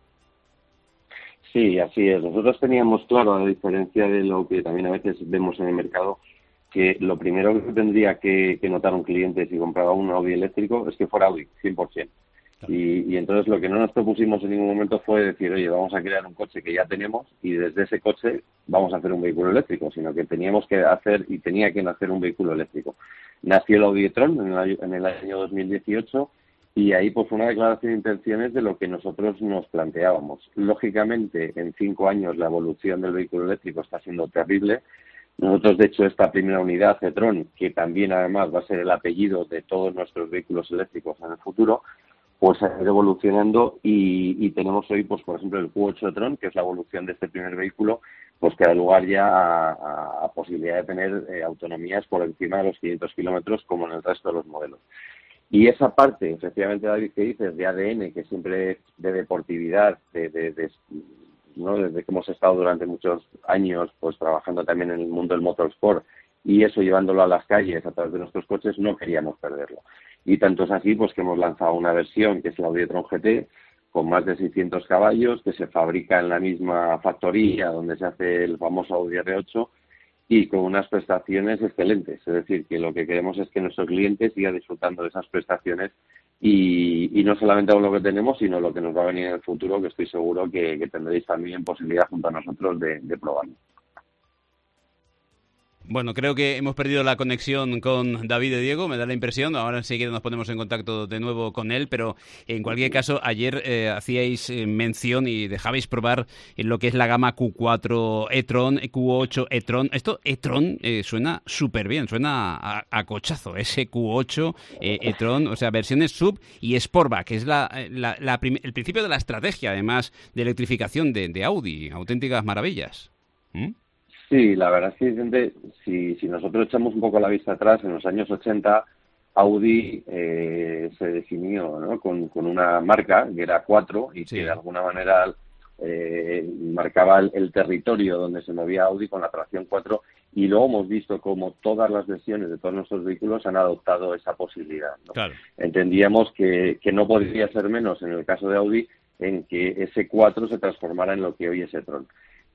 Sí, así es. Nosotros teníamos claro, a diferencia de lo que también a veces vemos en el mercado, que lo primero que tendría que, que notar un cliente si compraba un Audi eléctrico es que fuera Audi, cien por ciento. Y, y entonces lo que no nos propusimos en ningún momento fue decir, oye, vamos a crear un coche que ya tenemos y desde ese coche vamos a hacer un vehículo eléctrico, sino que teníamos que hacer y tenía que nacer un vehículo eléctrico. Nació el Audi e-tron en el, en el año dos mil dieciocho y ahí pues fue una declaración de intenciones de lo que nosotros nos planteábamos. Lógicamente, en cinco años la evolución del vehículo eléctrico está siendo terrible. Nosotros, de hecho, esta primera unidad e-tron, que también además va a ser el apellido de todos nuestros vehículos eléctricos en el futuro, pues ha ido evolucionando y, y tenemos hoy, pues por ejemplo, el Q ocho e-tron, que es la evolución de este primer vehículo, pues que da lugar ya a, a, a posibilidad de tener eh, autonomías por encima de los quinientos kilómetros como en el resto de los modelos. Y esa parte, efectivamente, David, que dices, de A D N, que siempre de deportividad, de, de, de, ¿no? desde que hemos estado durante muchos años pues trabajando también en el mundo del motorsport, y eso llevándolo a las calles a través de nuestros coches, no queríamos perderlo. Y tanto es así pues que hemos lanzado una versión que es el Audi e-tron G T con más de seiscientos caballos, que se fabrica en la misma factoría donde se hace el famoso Audi R ocho y con unas prestaciones excelentes. Es decir, que lo que queremos es que nuestro cliente siga disfrutando de esas prestaciones y, y no solamente con lo que tenemos, sino lo que nos va a venir en el futuro, que estoy seguro que, que tendréis también posibilidad junto a nosotros de, de probarlo. Bueno, creo que hemos perdido la conexión con David de Diego, me da la impresión. Ahora enseguida nos ponemos en contacto de nuevo con él, pero en cualquier caso, ayer eh, hacíais eh, mención y dejabais probar en lo que es la gama Q cuatro e-tron, Q ocho e-tron. Esto e-tron eh, suena súper bien, suena a, a cochazo, ese Q ocho eh, e-tron, o sea, versiones sub y Sportback, que es la, la, la prim- el principio de la estrategia, además, de electrificación de, de Audi. Auténticas maravillas. ¿Mm? Sí, la verdad es que, Vicente, si, si nosotros echamos un poco la vista atrás, en los años ochenta, Audi eh, se definió, ¿no? con, con una marca que era cuatro y sí. que de alguna manera eh, marcaba el, el territorio donde se movía Audi con la tracción cuatro, y luego hemos visto cómo todas las versiones de todos nuestros vehículos han adoptado esa posibilidad, ¿no? Claro. Entendíamos que, que no podría ser menos en el caso de Audi en que ese cuatro se transformara en lo que hoy es e-tron.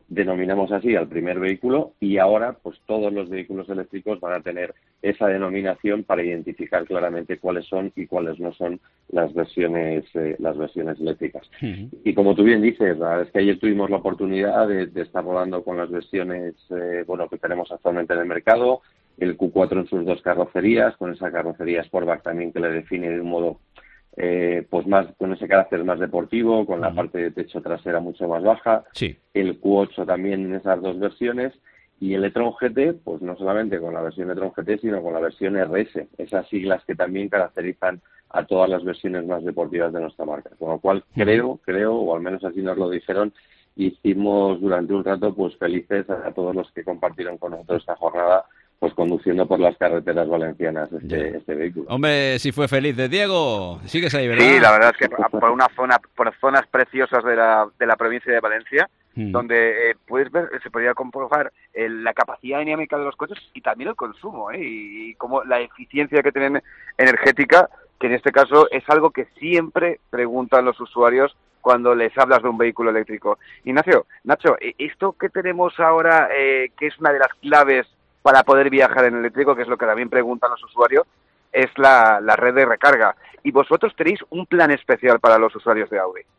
denominamos así al primer vehículo, y ahora pues todos los vehículos eléctricos van a tener esa denominación para identificar claramente cuáles son y cuáles no son las versiones eh, las versiones eléctricas. Uh-huh. Y como tú bien dices, la verdad es que ayer tuvimos la oportunidad de, de estar rodando con las versiones eh, bueno que tenemos actualmente en el mercado, el Q cuatro en sus dos carrocerías, con esa carrocería Sportback también que le define de un modo Eh, pues más con ese carácter más deportivo, con la uh-huh. parte de techo trasera mucho más baja, sí. el Q ocho también en esas dos versiones, y el e-tron G T, pues no solamente con la versión e-tron G T, sino con la versión R S, esas siglas que también caracterizan a todas las versiones más deportivas de nuestra marca. Con lo cual creo, creo, o al menos así nos lo dijeron, hicimos durante un rato pues felices a, a todos los que compartieron con nosotros esta jornada, pues conduciendo por las carreteras valencianas este, este vehículo. Hombre, si fue feliz de Diego, sigues ahí, ¿verdad? Sí, la verdad es que por una zona, por zonas preciosas de la, de la provincia de Valencia, mm. donde eh, puedes ver, se podría comprobar eh, la capacidad dinámica de los coches y también el consumo, ¿eh? y, y como la eficiencia que tienen energética, que en este caso es algo que siempre preguntan los usuarios cuando les hablas de un vehículo eléctrico. Ignacio, Nacho, esto que tenemos ahora, eh, que es una de las claves para poder viajar en eléctrico, que es lo que también preguntan los usuarios, es la, la red de recarga. Y vosotros tenéis un plan especial para los usuarios de Audi.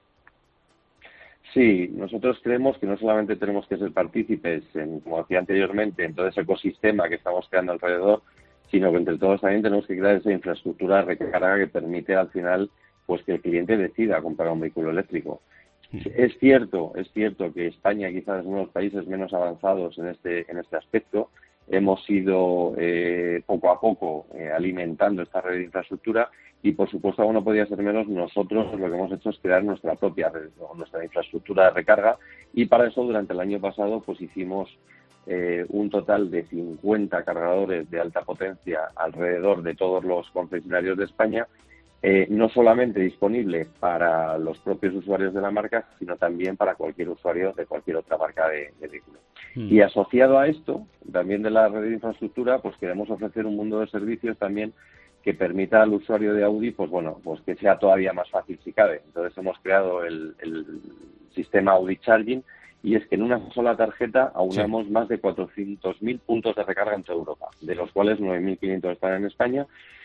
Sí, nosotros creemos que no solamente tenemos que ser partícipes, en, como decía anteriormente, en todo ese ecosistema que estamos creando alrededor, sino que entre todos también tenemos que crear esa infraestructura de recarga que permite al final pues que el cliente decida comprar un vehículo eléctrico. Es cierto, es cierto que España quizás es uno de los países menos avanzados en este, en este aspecto. Hemos ido eh, poco a poco eh, alimentando esta red de infraestructura y, por supuesto, aún no podía ser menos, nosotros lo que hemos hecho es crear nuestra propia red, nuestra infraestructura de recarga, y para eso durante el año pasado pues hicimos eh, un total de cincuenta cargadores de alta potencia alrededor de todos los concesionarios de España, eh, no solamente disponible para los propios usuarios de la marca, sino también para cualquier usuario de cualquier otra marca de, de vehículo. Mm. Y asociado a esto, también de la red de infraestructura, pues queremos ofrecer un mundo de servicios también que permita al usuario de Audi, pues bueno, pues que sea todavía más fácil si cabe. Entonces hemos creado el, el sistema Audi Charging, y es que en una sola tarjeta aunamos sí. más de cuatrocientos mil puntos de recarga en toda Europa, de los cuales nueve mil quinientos están en España.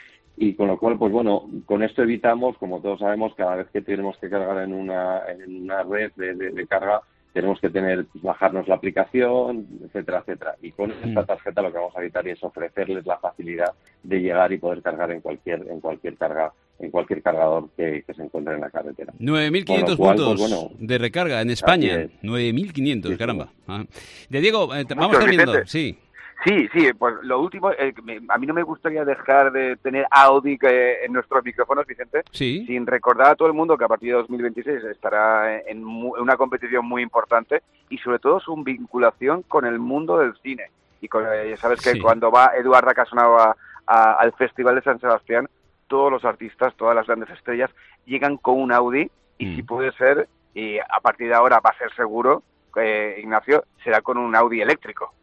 Y con lo cual, pues bueno, con esto evitamos, como todos sabemos, cada vez que tenemos que cargar en una, en una red de, de, de carga, tenemos que tener, bajarnos la aplicación, etcétera, etcétera. Y con esta tarjeta lo que vamos a evitar es ofrecerles la facilidad de llegar y poder cargar en cualquier, en cualquier carga, en cualquier cargador que, que se encuentre en la carretera. nueve mil quinientos puntos pues, bueno, de recarga en España. nueve mil quinientos, sí, caramba. Ah. De Diego, eh, vamos terminando. Vicente. Sí. Sí, sí, pues lo último, eh, me, a mí no me gustaría dejar de tener Audi que, en nuestros micrófonos, Vicente, sí. sin recordar a todo el mundo que a partir de dos mil veintiséis estará en, en una competición muy importante y sobre todo su vinculación con el mundo del cine. Y con, eh, sabes que sí. cuando va Eduardo Casanova al Festival de San Sebastián, todos los artistas, todas las grandes estrellas llegan con un Audi y mm. si puede ser, y a partir de ahora va a ser seguro, eh, Ignacio, será con un Audi eléctrico.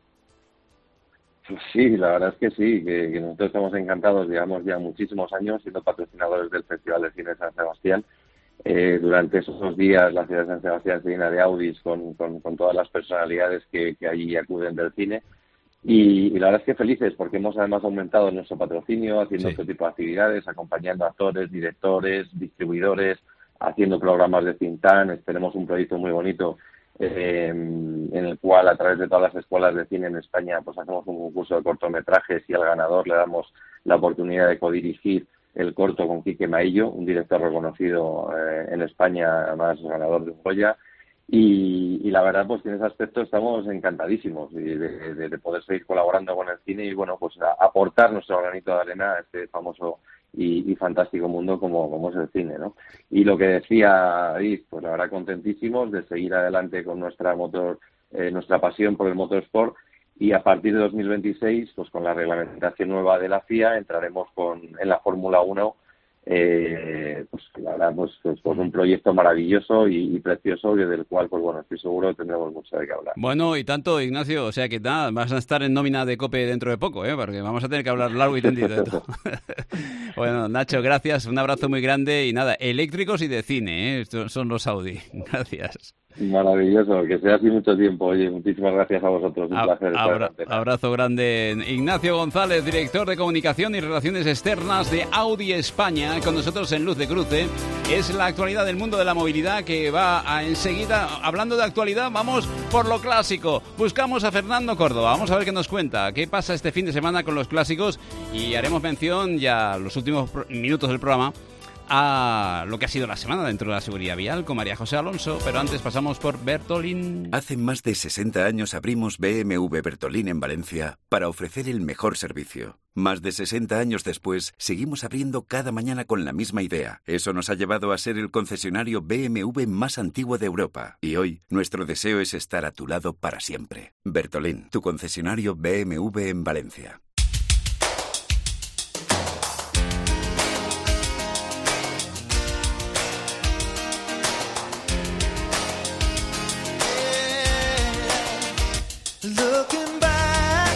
Sí, la verdad es que sí, que, que nosotros estamos encantados, llevamos ya muchísimos años siendo patrocinadores del Festival de Cine de San Sebastián. Eh, durante esos días la ciudad de San Sebastián se llena de Audis con, con, con todas las personalidades que, que allí acuden del cine. Y, y la verdad es que felices porque hemos además aumentado nuestro patrocinio haciendo sí. este tipo de actividades, acompañando a actores, directores, distribuidores, haciendo programas de think tank. Tenemos un proyecto muy bonito Eh, en el cual a través de todas las escuelas de cine en España pues hacemos un concurso de cortometrajes y al ganador le damos la oportunidad de codirigir el corto con Quique Maillo, un director reconocido eh, en España, además ganador de un Goya, y, y la verdad pues que en ese aspecto estamos encantadísimos de, de, de poder seguir colaborando con el cine y bueno pues a, aportar nuestro granito de arena a este famoso Y, y fantástico mundo como, como es el cine, ¿no? Y lo que decía David, pues la verdad contentísimos de seguir adelante con nuestra motor, eh, nuestra pasión por el motorsport, y a partir de dos mil veintiséis, pues con la reglamentación nueva de la F I A, entraremos con en la Fórmula uno, eh, pues la verdad, pues, pues, pues un proyecto maravilloso y, y precioso, y del cual, pues bueno, estoy seguro que tendremos mucho de qué hablar. Bueno, y tanto, Ignacio, o sea que nada, vas a estar en nómina de COPE dentro de poco, ¿eh? Porque vamos a tener que hablar largo y tendido de todo. Bueno, Nacho, gracias, un abrazo muy grande y nada, eléctricos y de cine, ¿eh? Estos son los Audi. Gracias. Maravilloso, que sea así mucho tiempo. Oye, muchísimas gracias a vosotros, un A- placer. estar abra- en antena. abrazo grande. Ignacio González, director de Comunicación y Relaciones Externas de Audi España, con nosotros en Luz de Cruce. Es la actualidad del mundo de la movilidad que va a enseguida. Hablando de actualidad, vamos por lo clásico. Buscamos a Fernando Córdoba. Vamos a ver qué nos cuenta. ¿Qué pasa este fin de semana con los clásicos? Y haremos mención ya los últimos pro- minutos del programa a lo que ha sido la semana dentro de la seguridad vial con María José Alonso, pero antes pasamos por Bertolín. Hace más de sesenta años abrimos B M W Bertolín en Valencia para ofrecer el mejor servicio. Más de sesenta años después, seguimos abriendo cada mañana con la misma idea. Eso nos ha llevado a ser el concesionario B M W más antiguo de Europa. Y hoy, nuestro deseo es estar a tu lado para siempre. Bertolín, tu concesionario B M W en Valencia. Looking back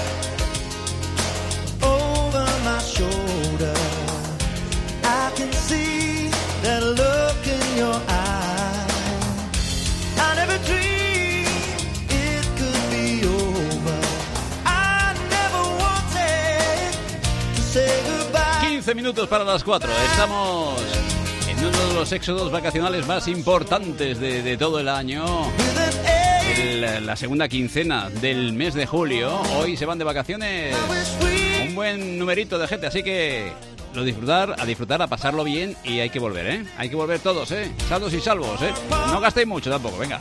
over my shoulder, I can see that look in your eye. I never dreamed it could be over. I never wanted to say goodbye. quince minutos para las cuatro. Estamos en uno de los éxodos vacacionales más importantes de, de todo el año. El- la segunda quincena del mes de julio. Hoy se van de vacaciones un buen numerito de gente, así que lo disfrutar, a disfrutar, a pasarlo bien, y hay que volver, ¿eh? Hay que volver todos, ¿eh? Saldos y salvos, ¿eh? No gastéis mucho tampoco, venga.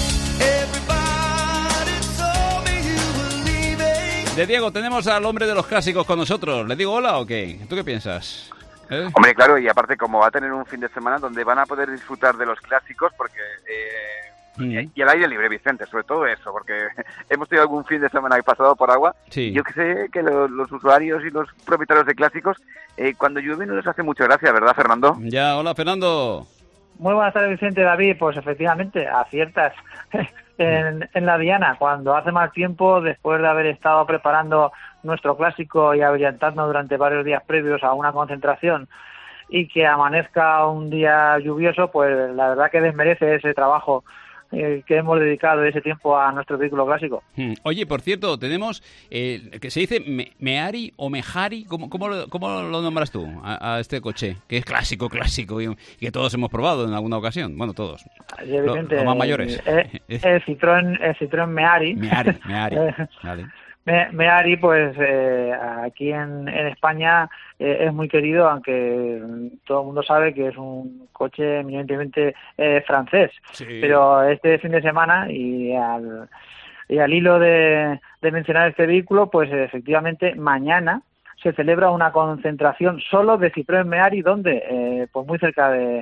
De Diego, tenemos al hombre de los clásicos con nosotros. ¿Le digo hola o qué? ¿Tú qué piensas? ¿Eh? Hombre, claro, y aparte como va a tener un fin de semana donde van a poder disfrutar de los clásicos, porque eh, Mm. y al aire libre, Vicente, sobre todo eso, porque hemos tenido algún fin de semana pasado por agua. Sí. Yo que sé que lo- los usuarios y los propietarios de clásicos, eh, cuando llueve no les hace mucha gracia, ¿verdad, Fernando? Ya, hola, Fernando. Muy buenas tardes, Vicente. David, pues efectivamente, aciertas en, en la diana. Cuando hace mal tiempo, después de haber estado preparando nuestro clásico y abrillantando durante varios días previos a una concentración, y que amanezca un día lluvioso, pues la verdad que desmerece ese trabajo eh, que hemos dedicado ese tiempo a nuestro vehículo clásico. Hmm. Oye, por cierto, tenemos, eh, que se dice me- Meari o Mejari, ¿cómo, cómo, lo, cómo lo nombras tú a, a este coche? Que es clásico, clásico, y, y que todos hemos probado en alguna ocasión. Bueno, todos. Y, Vicente, Lo- los más mayores. eh, el, Citroën, el Citroën Meari. Meari, Meari. Vale. Me- Meari, pues eh, aquí en, en España eh, es muy querido, aunque todo el mundo sabe que es un coche eminentemente eh, francés. Sí. Pero este fin de semana, y al, y al hilo de, de mencionar este vehículo, pues efectivamente mañana se celebra una concentración solo de Citroën Meari, donde eh, pues muy cerca de,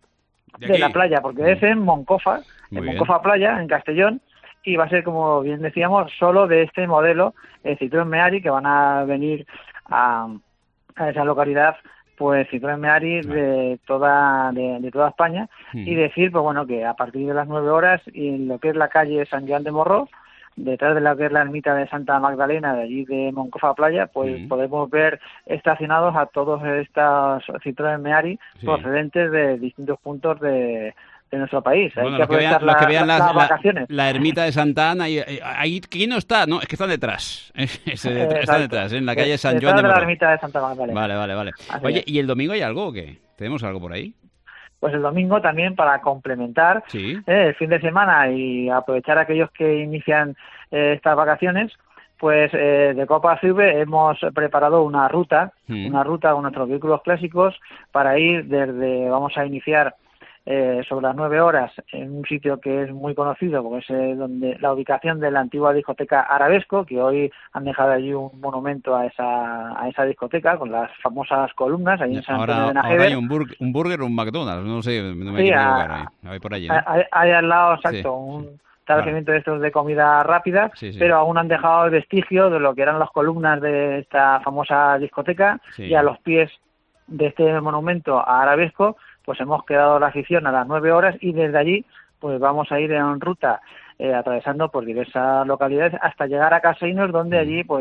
De de aquí. la playa, porque es en Moncofa, Muy en bien. Moncofa Playa, en Castellón. Y va a ser, como bien decíamos, solo de este modelo, eh, Citroën Meari, que van a venir a, a esa localidad, pues Citroën Meari de toda de, de toda España. Hmm. Y decir, pues bueno, que a partir de las nueve horas, y en lo que es la calle San Joan de Morro, detrás de lo que es la ermita de Santa Magdalena, de allí de Moncofa Playa, pues Mm. podemos ver estacionados a todos estos Citroën Meari Sí. procedentes de distintos puntos de, de nuestro país. Hay Bueno, que los que vean, aprovechar los que la- vean la- las- las la, vacaciones. la ermita de Santa Ana, y, y- ahí, ¿quién no está? No, es que están detrás. Ese de- están Exacto. detrás, en la calle San Detrás Joan de de la Morro. ermita de Santa Magdalena. Vale, vale, vale. Así Oye, es. ¿y el domingo hay algo o qué? ¿Tenemos algo por ahí? Pues el domingo también, para complementar Sí. eh, el fin de semana y aprovechar a aquellos que inician eh, estas vacaciones, pues eh, de Copa C V hemos preparado una ruta, Mm. una ruta con nuestros vehículos clásicos para ir desde, vamos a iniciar eh, sobre las nueve horas en un sitio que es muy conocido, porque es eh, donde la ubicación de la antigua discoteca Arabesco, que hoy han dejado allí un monumento a esa a esa discoteca con las famosas columnas ahí en San Ahora, Antonio de ahora hay Najever. un, burg- un burger o un McDonald's, no sé, no me Sí, quiero a- equivocar ahí. Ahí por allí, ¿no? Hay, hay al lado, exacto, Sí. un establecimiento de estos de comida rápida, Sí, sí. pero aún han dejado el vestigio de lo que eran las columnas de esta famosa discoteca, Sí. y a los pies de este monumento a Arabesco, pues hemos quedado la afición a las nueve horas, y desde allí pues vamos a ir en ruta eh, atravesando por diversas localidades hasta llegar a Caseinos, donde allí pues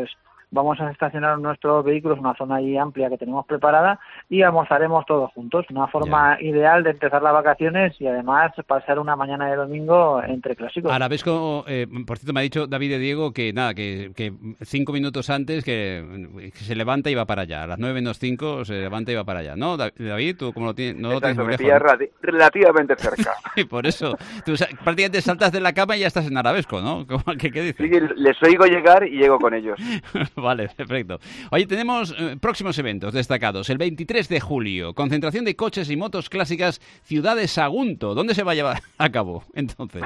vamos a estacionar nuestros vehículos en una zona ahí amplia que tenemos preparada y almorzaremos todos juntos. Una forma yeah. ideal de empezar las vacaciones y además pasar una mañana de domingo entre clásicos. Arabesco, eh, por cierto, me ha dicho David de Diego que nada, que, que cinco minutos antes que, que se levanta y va para allá. A las nueve menos cinco se levanta y va para allá. ¿No, David? ¿Tú cómo lo tienes? No lo tienes muy lejos, ¿no? Relativamente cerca. Y por eso, tú prácticamente saltas de la cama y ya estás en Arabesco, ¿no? ¿Qué, qué dices? Sí, les oigo llegar y llego con ellos. Vale, perfecto. Oye, tenemos eh, próximos eventos destacados. El veintitrés de julio, concentración de coches y motos clásicas, Ciudad de Sagunto. ¿Dónde se va a llevar a cabo, entonces?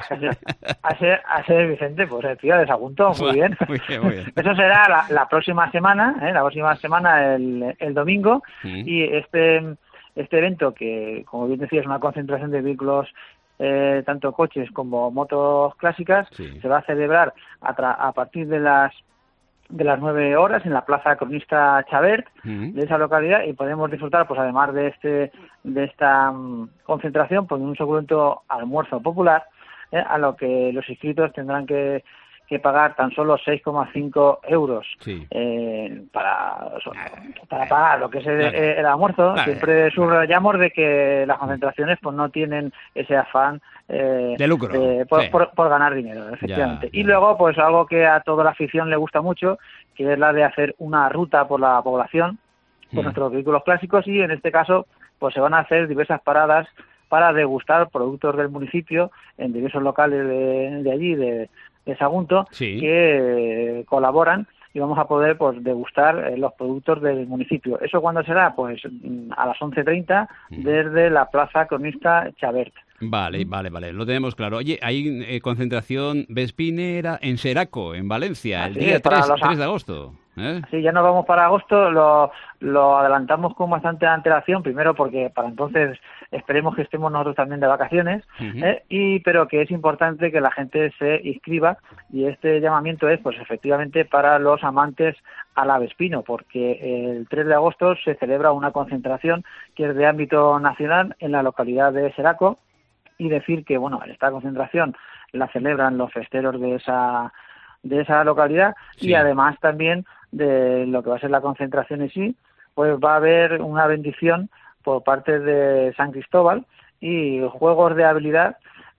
A ser, a ser Vicente, pues en Ciudad de Sagunto, muy bien. Muy bien, muy bien. Eso será la, la próxima semana, ¿eh? la próxima semana, el, el domingo, mm. y este... Este evento, que como bien decía es una concentración de vehículos, eh, tanto coches como motos clásicas, sí. se va a celebrar a, tra- a partir de las de las nueve horas en la Plaza Cronista Chabert uh-huh. de esa localidad, y podemos disfrutar, pues además de este de esta um, concentración, pues de un suculento almuerzo popular, eh, a lo que los inscritos tendrán que que pagar tan solo seis coma cinco euros sí. eh, para, para pagar lo que es el, el almuerzo. Claro. Siempre subrayamos de que las concentraciones pues no tienen ese afán eh, de lucro de, por, sí. por, por ganar dinero, efectivamente. Ya, y ya. luego pues algo que a toda la afición le gusta mucho, que es la de hacer una ruta por la población con mm. nuestros vehículos clásicos, y en este caso pues se van a hacer diversas paradas para degustar productos del municipio en diversos locales de, de allí, de de Sagunto, sí. que eh, colaboran, y vamos a poder pues degustar eh, los productos del municipio. ¿Eso cuándo será? Pues a las once treinta mm. desde la Plaza Cronista Chabert. Vale, vale, vale, lo tenemos claro. Oye, hay eh, concentración vespinera en Seraco, en Valencia, Así el día es, tres, los... tres de agosto. ¿Eh? Sí, ya nos vamos para agosto, lo, lo adelantamos con bastante antelación, primero porque para entonces esperemos que estemos nosotros también de vacaciones, uh-huh. ¿eh? y pero que es importante que la gente se inscriba, y este llamamiento es pues efectivamente para los amantes al avespino, porque el tres de agosto se celebra una concentración que es de ámbito nacional en la localidad de Seraco, y decir que bueno, esta concentración la celebran los festeros de esa de esa localidad, sí. y además también de lo que va a ser la concentración en sí, pues va a haber una bendición por parte de San Cristóbal y juegos de habilidad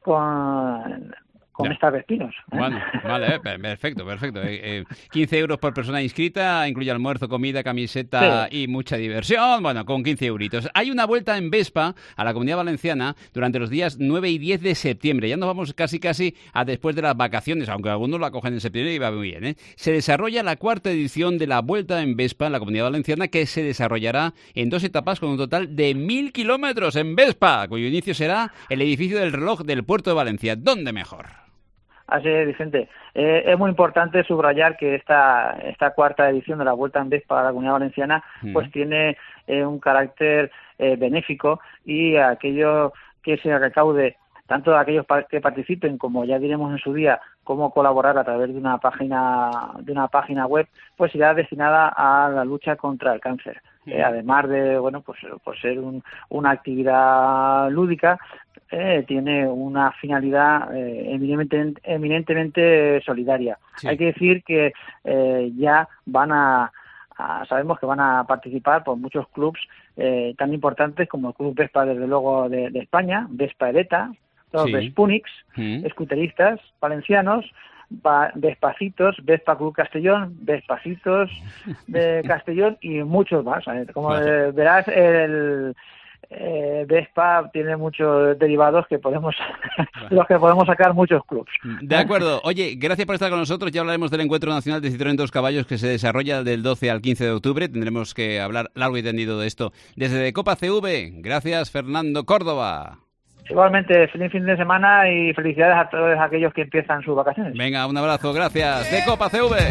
con, con estas vespinos. ¿eh? Bueno, vale, eh, perfecto, perfecto. Eh, eh, quince euros por persona inscrita, incluye almuerzo, comida, camiseta sí. y mucha diversión. Bueno, con quince euritos. Hay una vuelta en Vespa a la Comunidad Valenciana durante los días nueve y diez de septiembre. Ya nos vamos casi casi a después de las vacaciones, aunque algunos la cogen en septiembre y va muy bien. ¿eh? Se desarrolla la cuarta edición de la Vuelta en Vespa en la Comunidad Valenciana, que se desarrollará en dos etapas con un total de mil kilómetros en Vespa, cuyo inicio será el edificio del reloj del Puerto de Valencia. ¿Dónde mejor? Así es, Vicente. Eh, es muy importante subrayar que esta esta cuarta edición de la Vuelta en Vespa a la Comunidad Valenciana mm. pues tiene eh, un carácter eh, benéfico, y aquello que se recaude, tanto de aquellos que participen, como ya diremos en su día cómo colaborar a través de una página de una página web, pues irá destinada a la lucha contra el cáncer. Eh, además de, bueno, pues por ser un, una actividad lúdica, eh, tiene una finalidad eh, eminentemente, eminentemente solidaria. Sí. Hay que decir que eh, ya van a, a, sabemos que van a participar por muchos clubs eh, tan importantes como el Club Vespa, desde luego, de, de España, Vespa Eleta, los sí. Vespunix, sí. escuteristas valencianos, Va, Vespacitos, Vespa Club Castellón, Vespacitos de Castellón y muchos más. Como vale. verás, el eh, Vespa tiene muchos derivados que podemos de los que podemos sacar muchos clubs. De acuerdo. Oye, gracias por estar con nosotros. Ya hablaremos del Encuentro Nacional de Citroën Dos Caballos, que se desarrolla del doce al quince de octubre. Tendremos que hablar largo y tendido de esto desde Copa C V. Gracias, Fernando Córdoba. Igualmente, feliz fin de semana y felicidades a todos aquellos que empiezan sus vacaciones. Venga, un abrazo, gracias. De Copa C V.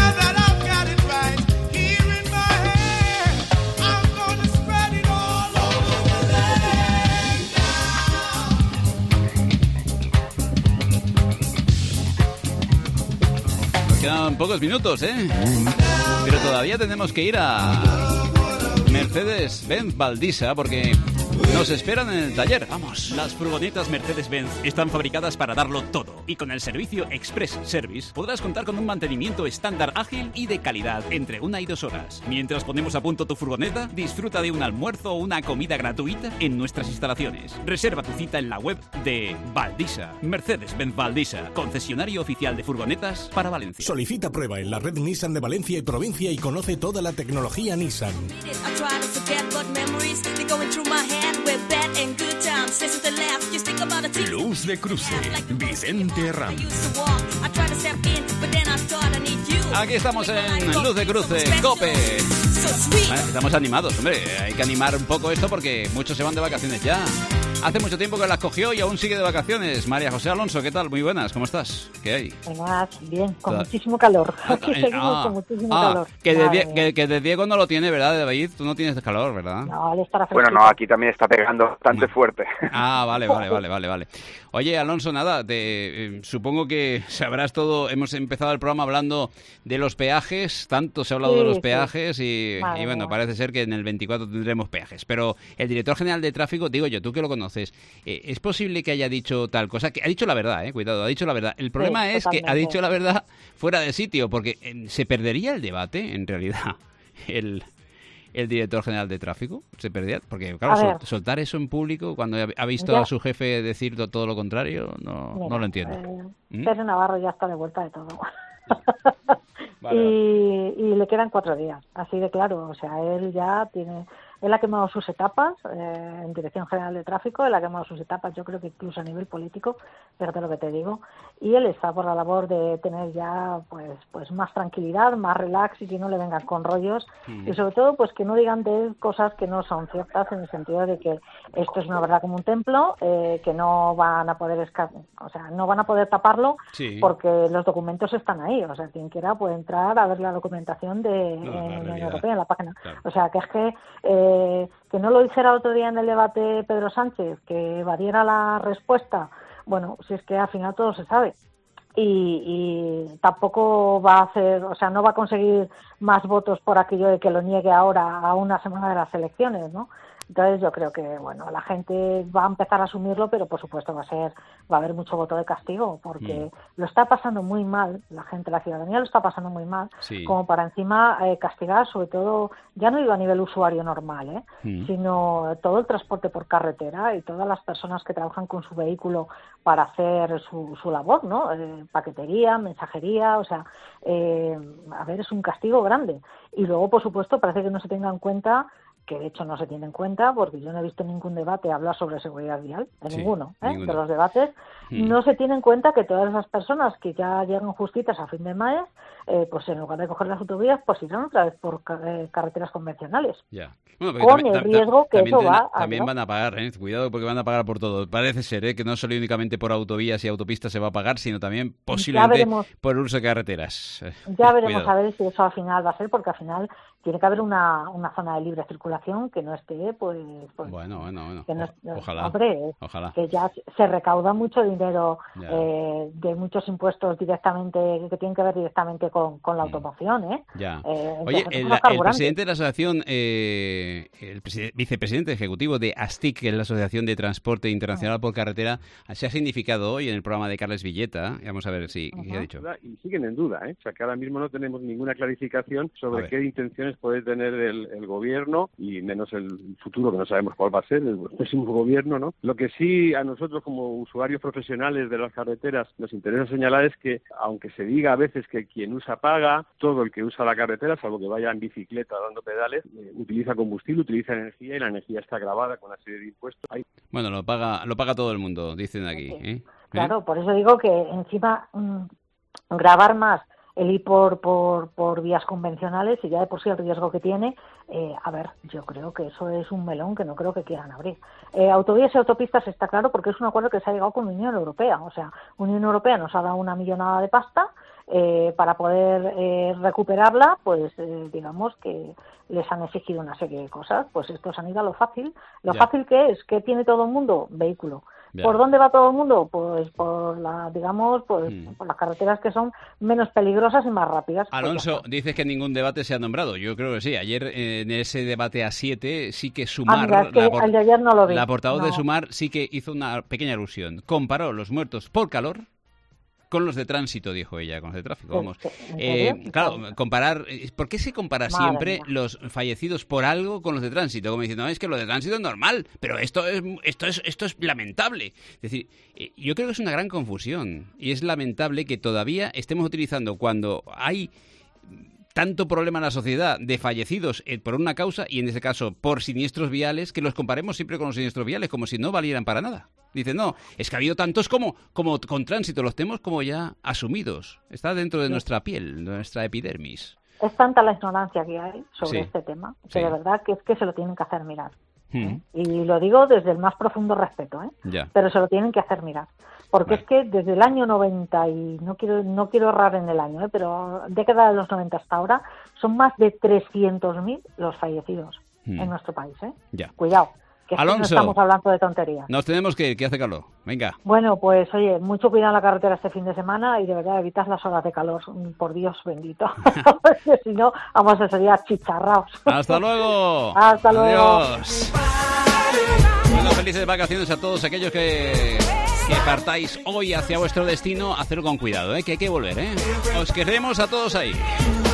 Nos quedan pocos minutos, ¿eh? Pero todavía tenemos que ir a Mercedes-Benz Valdisa, porque Nos esperan en el taller. Vamos. Las furgonetas Mercedes-Benz están fabricadas para darlo todo. Y con el servicio Express Service podrás contar con un mantenimiento estándar ágil y de calidad entre una y dos horas. Mientras ponemos a punto tu furgoneta, disfruta de un almuerzo o una comida gratuita en nuestras instalaciones. Reserva tu cita en la web de Valdisa. Mercedes-Benz Valdisa, concesionario oficial de furgonetas para Valencia. Solicita prueba en la red Nissan de Valencia y provincia y conoce toda la tecnología Nissan. Luz de Cruce, Vicente Ram. Aquí estamos en Luz de Cruce, COPE. Bueno, estamos animados, hombre. Hay que animar un poco esto porque muchos se van de vacaciones ya. Hace mucho tiempo que las cogió y aún sigue de vacaciones. María José Alonso, ¿qué tal? Muy buenas, ¿cómo estás? ¿Qué hay? Buenas, bien, con Toda... muchísimo calor. Aquí seguimos ah, con muchísimo ah, calor. Que de, Die- que, que de Diego no lo tiene, ¿verdad, David? Tú no tienes calor, ¿verdad? No, él estará Bueno, no, aquí también está pegando bastante fuerte. Ah, vale, vale, vale, vale, vale. Oye, Alonso, nada, te, eh, supongo que sabrás todo. Hemos empezado el programa hablando de los peajes, tanto se ha hablado Sí, de los sí. peajes y, Vale, y bueno, vale. parece ser que en el veinticuatro tendremos peajes. Pero el director general de tráfico, digo yo, tú que lo conoces, eh, ¿es posible que haya dicho tal cosa? Que ha dicho la verdad, eh, cuidado, ha dicho la verdad. El problema es que ha totalmente. dicho la verdad fuera de sitio, porque eh, se perdería el debate, en realidad, el... el director general de tráfico se perdía, porque claro, A sol- ver. soltar eso en público cuando ha ha visto Ya. a su jefe decir to- todo lo contrario, no, Mira, no lo entiendo. eh, ¿Mm? Pérez Navarro ya está de vuelta de todo. Vale. y, y le quedan cuatro días, así de claro. O sea, él ya tiene... Él ha quemado sus etapas eh, en Dirección General de Tráfico, él ha quemado sus etapas, yo creo que incluso a nivel político, fíjate lo que te digo, y él está por la labor de tener ya pues pues más tranquilidad, más relax y que no le vengan con rollos Mm. y sobre todo pues que no digan de él cosas que no son ciertas en el sentido de que esto es una verdad como un templo, eh, que no van a poder esca- o sea, no van a poder taparlo Sí. porque los documentos están ahí, o sea, quien quiera puede entrar a ver la documentación de No, la eh, la Unión realidad. Europea en la página. Claro. O sea, que es que eh, que no lo dijera el otro día en el debate Pedro Sánchez, que evadiera la respuesta, bueno, si es que al final todo se sabe. Y, y tampoco va a hacer, o sea, no va a conseguir más votos por aquello de que lo niegue ahora a una semana de las elecciones, ¿no? Entonces yo creo que, bueno, la gente va a empezar a asumirlo, pero por supuesto va a ser, va a haber mucho voto de castigo, porque Mm. lo está pasando muy mal, la gente, la ciudadanía lo está pasando muy mal, Sí. como para encima eh, castigar, sobre todo, ya no digo a nivel usuario normal, ¿eh? Mm. sino todo el transporte por carretera y todas las personas que trabajan con su vehículo para hacer su, su labor, ¿no? Eh, paquetería, mensajería, o sea, eh, a ver, es un castigo grande. Y luego, por supuesto, parece que no se tenga en cuenta, que de hecho no se tiene en cuenta, porque yo no he visto ningún debate hablar sobre seguridad vial, en Sí, ninguno, ¿eh? ninguno. de los debates, Mm. no se tiene en cuenta que todas esas personas que ya llegan justitas a fin de mes, eh, pues en lugar de coger las autovías, pues irán otra vez por ca- eh, carreteras convencionales. Ya. Bueno, porque Con también- el ta- ta- riesgo que también eso ten- va a... También ¿no? van a pagar, ¿eh? Cuidado porque van a pagar por todo. Parece ser, ¿eh? Que no solo únicamente por autovías y autopistas se va a pagar, sino también posiblemente veremos. por uso de carreteras. Eh, Ya veremos cuidado. a ver si eso al final va a ser, porque al final tiene que haber una, una zona de libre circulación que no esté, pues... pues Bueno, bueno, bueno. que no- O- ojalá. hombre, Ojalá. que ya se recauda mucho dinero Ya. eh, de muchos impuestos directamente, que tienen que ver directamente con, con la automoción, ¿eh? Ya. Eh, Oye, entonces, el, los el carburantes. presidente de la asociación, eh, el preside- vicepresidente ejecutivo de ASTIC, que es la Asociación de Transporte Internacional por Carretera, se ha significado hoy en el programa de Carles Villeta. Vamos a ver si qué ha dicho. Y siguen en duda, ¿eh? O sea, que ahora mismo no tenemos ninguna clarificación A sobre ver. qué intenciones puede tener el, el gobierno y menos el futuro, que no sabemos cuál va a ser, el próximo gobierno, ¿no? Lo que sí a nosotros como usuarios profesionales de las carreteras nos interesa señalar es que, aunque se diga a veces que quien usa paga, todo el que usa la carretera, salvo que vaya en bicicleta dando pedales, eh, utiliza combustible, utiliza energía y la energía está grabada con una serie de impuestos. Hay Bueno, lo paga, lo paga todo el mundo, dicen aquí. ¿eh? Claro, por eso digo que encima mm, grabar más el ir por, por, por vías convencionales y ya de por sí el riesgo que tiene, eh, a ver, yo creo que eso es un melón que no creo que quieran abrir. Eh, autovías y autopistas está claro porque es un acuerdo que se ha llegado con la Unión Europea, o sea, Unión Europea nos ha dado una millonada de pasta eh, para poder eh, recuperarla, pues eh, digamos que les han exigido una serie de cosas, pues estos han ido a lo fácil. Lo Ya. fácil que es, que tiene todo el mundo, vehículo. Ya. ¿Por dónde va todo el mundo? Pues por la, digamos, pues Mm. por las carreteras que son menos peligrosas y más rápidas. Alonso, dices que ningún debate se ha nombrado. Yo creo que sí. Ayer eh, en ese debate a siete sí que Sumar, Ah, mira, es que la, por- el de ayer no lo vi. la portavoz No. de Sumar sí que hizo una pequeña alusión. Comparó los muertos por calor con los de tránsito, dijo ella, con los de tráfico, vamos. ¿En Eh, serio? claro, comparar... eh, ¿Por qué se compara Madre siempre mía. los fallecidos por algo con los de tránsito? Como diciendo, no, es que lo de tránsito es normal, pero esto es esto es esto es lamentable. Es decir, eh, yo creo que es una gran confusión y es lamentable que todavía estemos utilizando cuando hay tanto problema en la sociedad de fallecidos eh, por una causa y en este caso por siniestros viales, que los comparemos siempre con los siniestros viales como si no valieran para nada. Dicen, no, es que ha habido tantos como, como con tránsito, los tenemos como ya asumidos. Está dentro de Sí. nuestra piel, de nuestra epidermis. Es tanta la ignorancia que hay sobre Sí. este tema que Sí. de verdad que es que se lo tienen que hacer mirar. Mm, Y lo digo desde el más profundo respeto, ¿eh? ya. Pero se lo tienen que hacer mirar. Porque Vale. es que desde el año noventa, y no quiero no quiero errar en el año, ¿eh? Pero década de los noventa hasta ahora, son más de trescientos mil los fallecidos Mm. en nuestro país, ¿eh? Ya. Cuidado, que es que no Alonso. estamos hablando de tonterías. Nos tenemos que ir, que hace calor. Venga. Bueno, pues oye, mucho cuidado en la carretera este fin de semana y de verdad evitas las horas de calor, por Dios bendito. Porque si no, vamos a salir achicharrados. Hasta luego. Hasta luego. Adiós. Bueno, felices vacaciones a todos aquellos que, que partáis hoy hacia vuestro destino. Hacerlo con cuidado, ¿eh? Que hay que volver, ¿eh? Os queremos a todos ahí.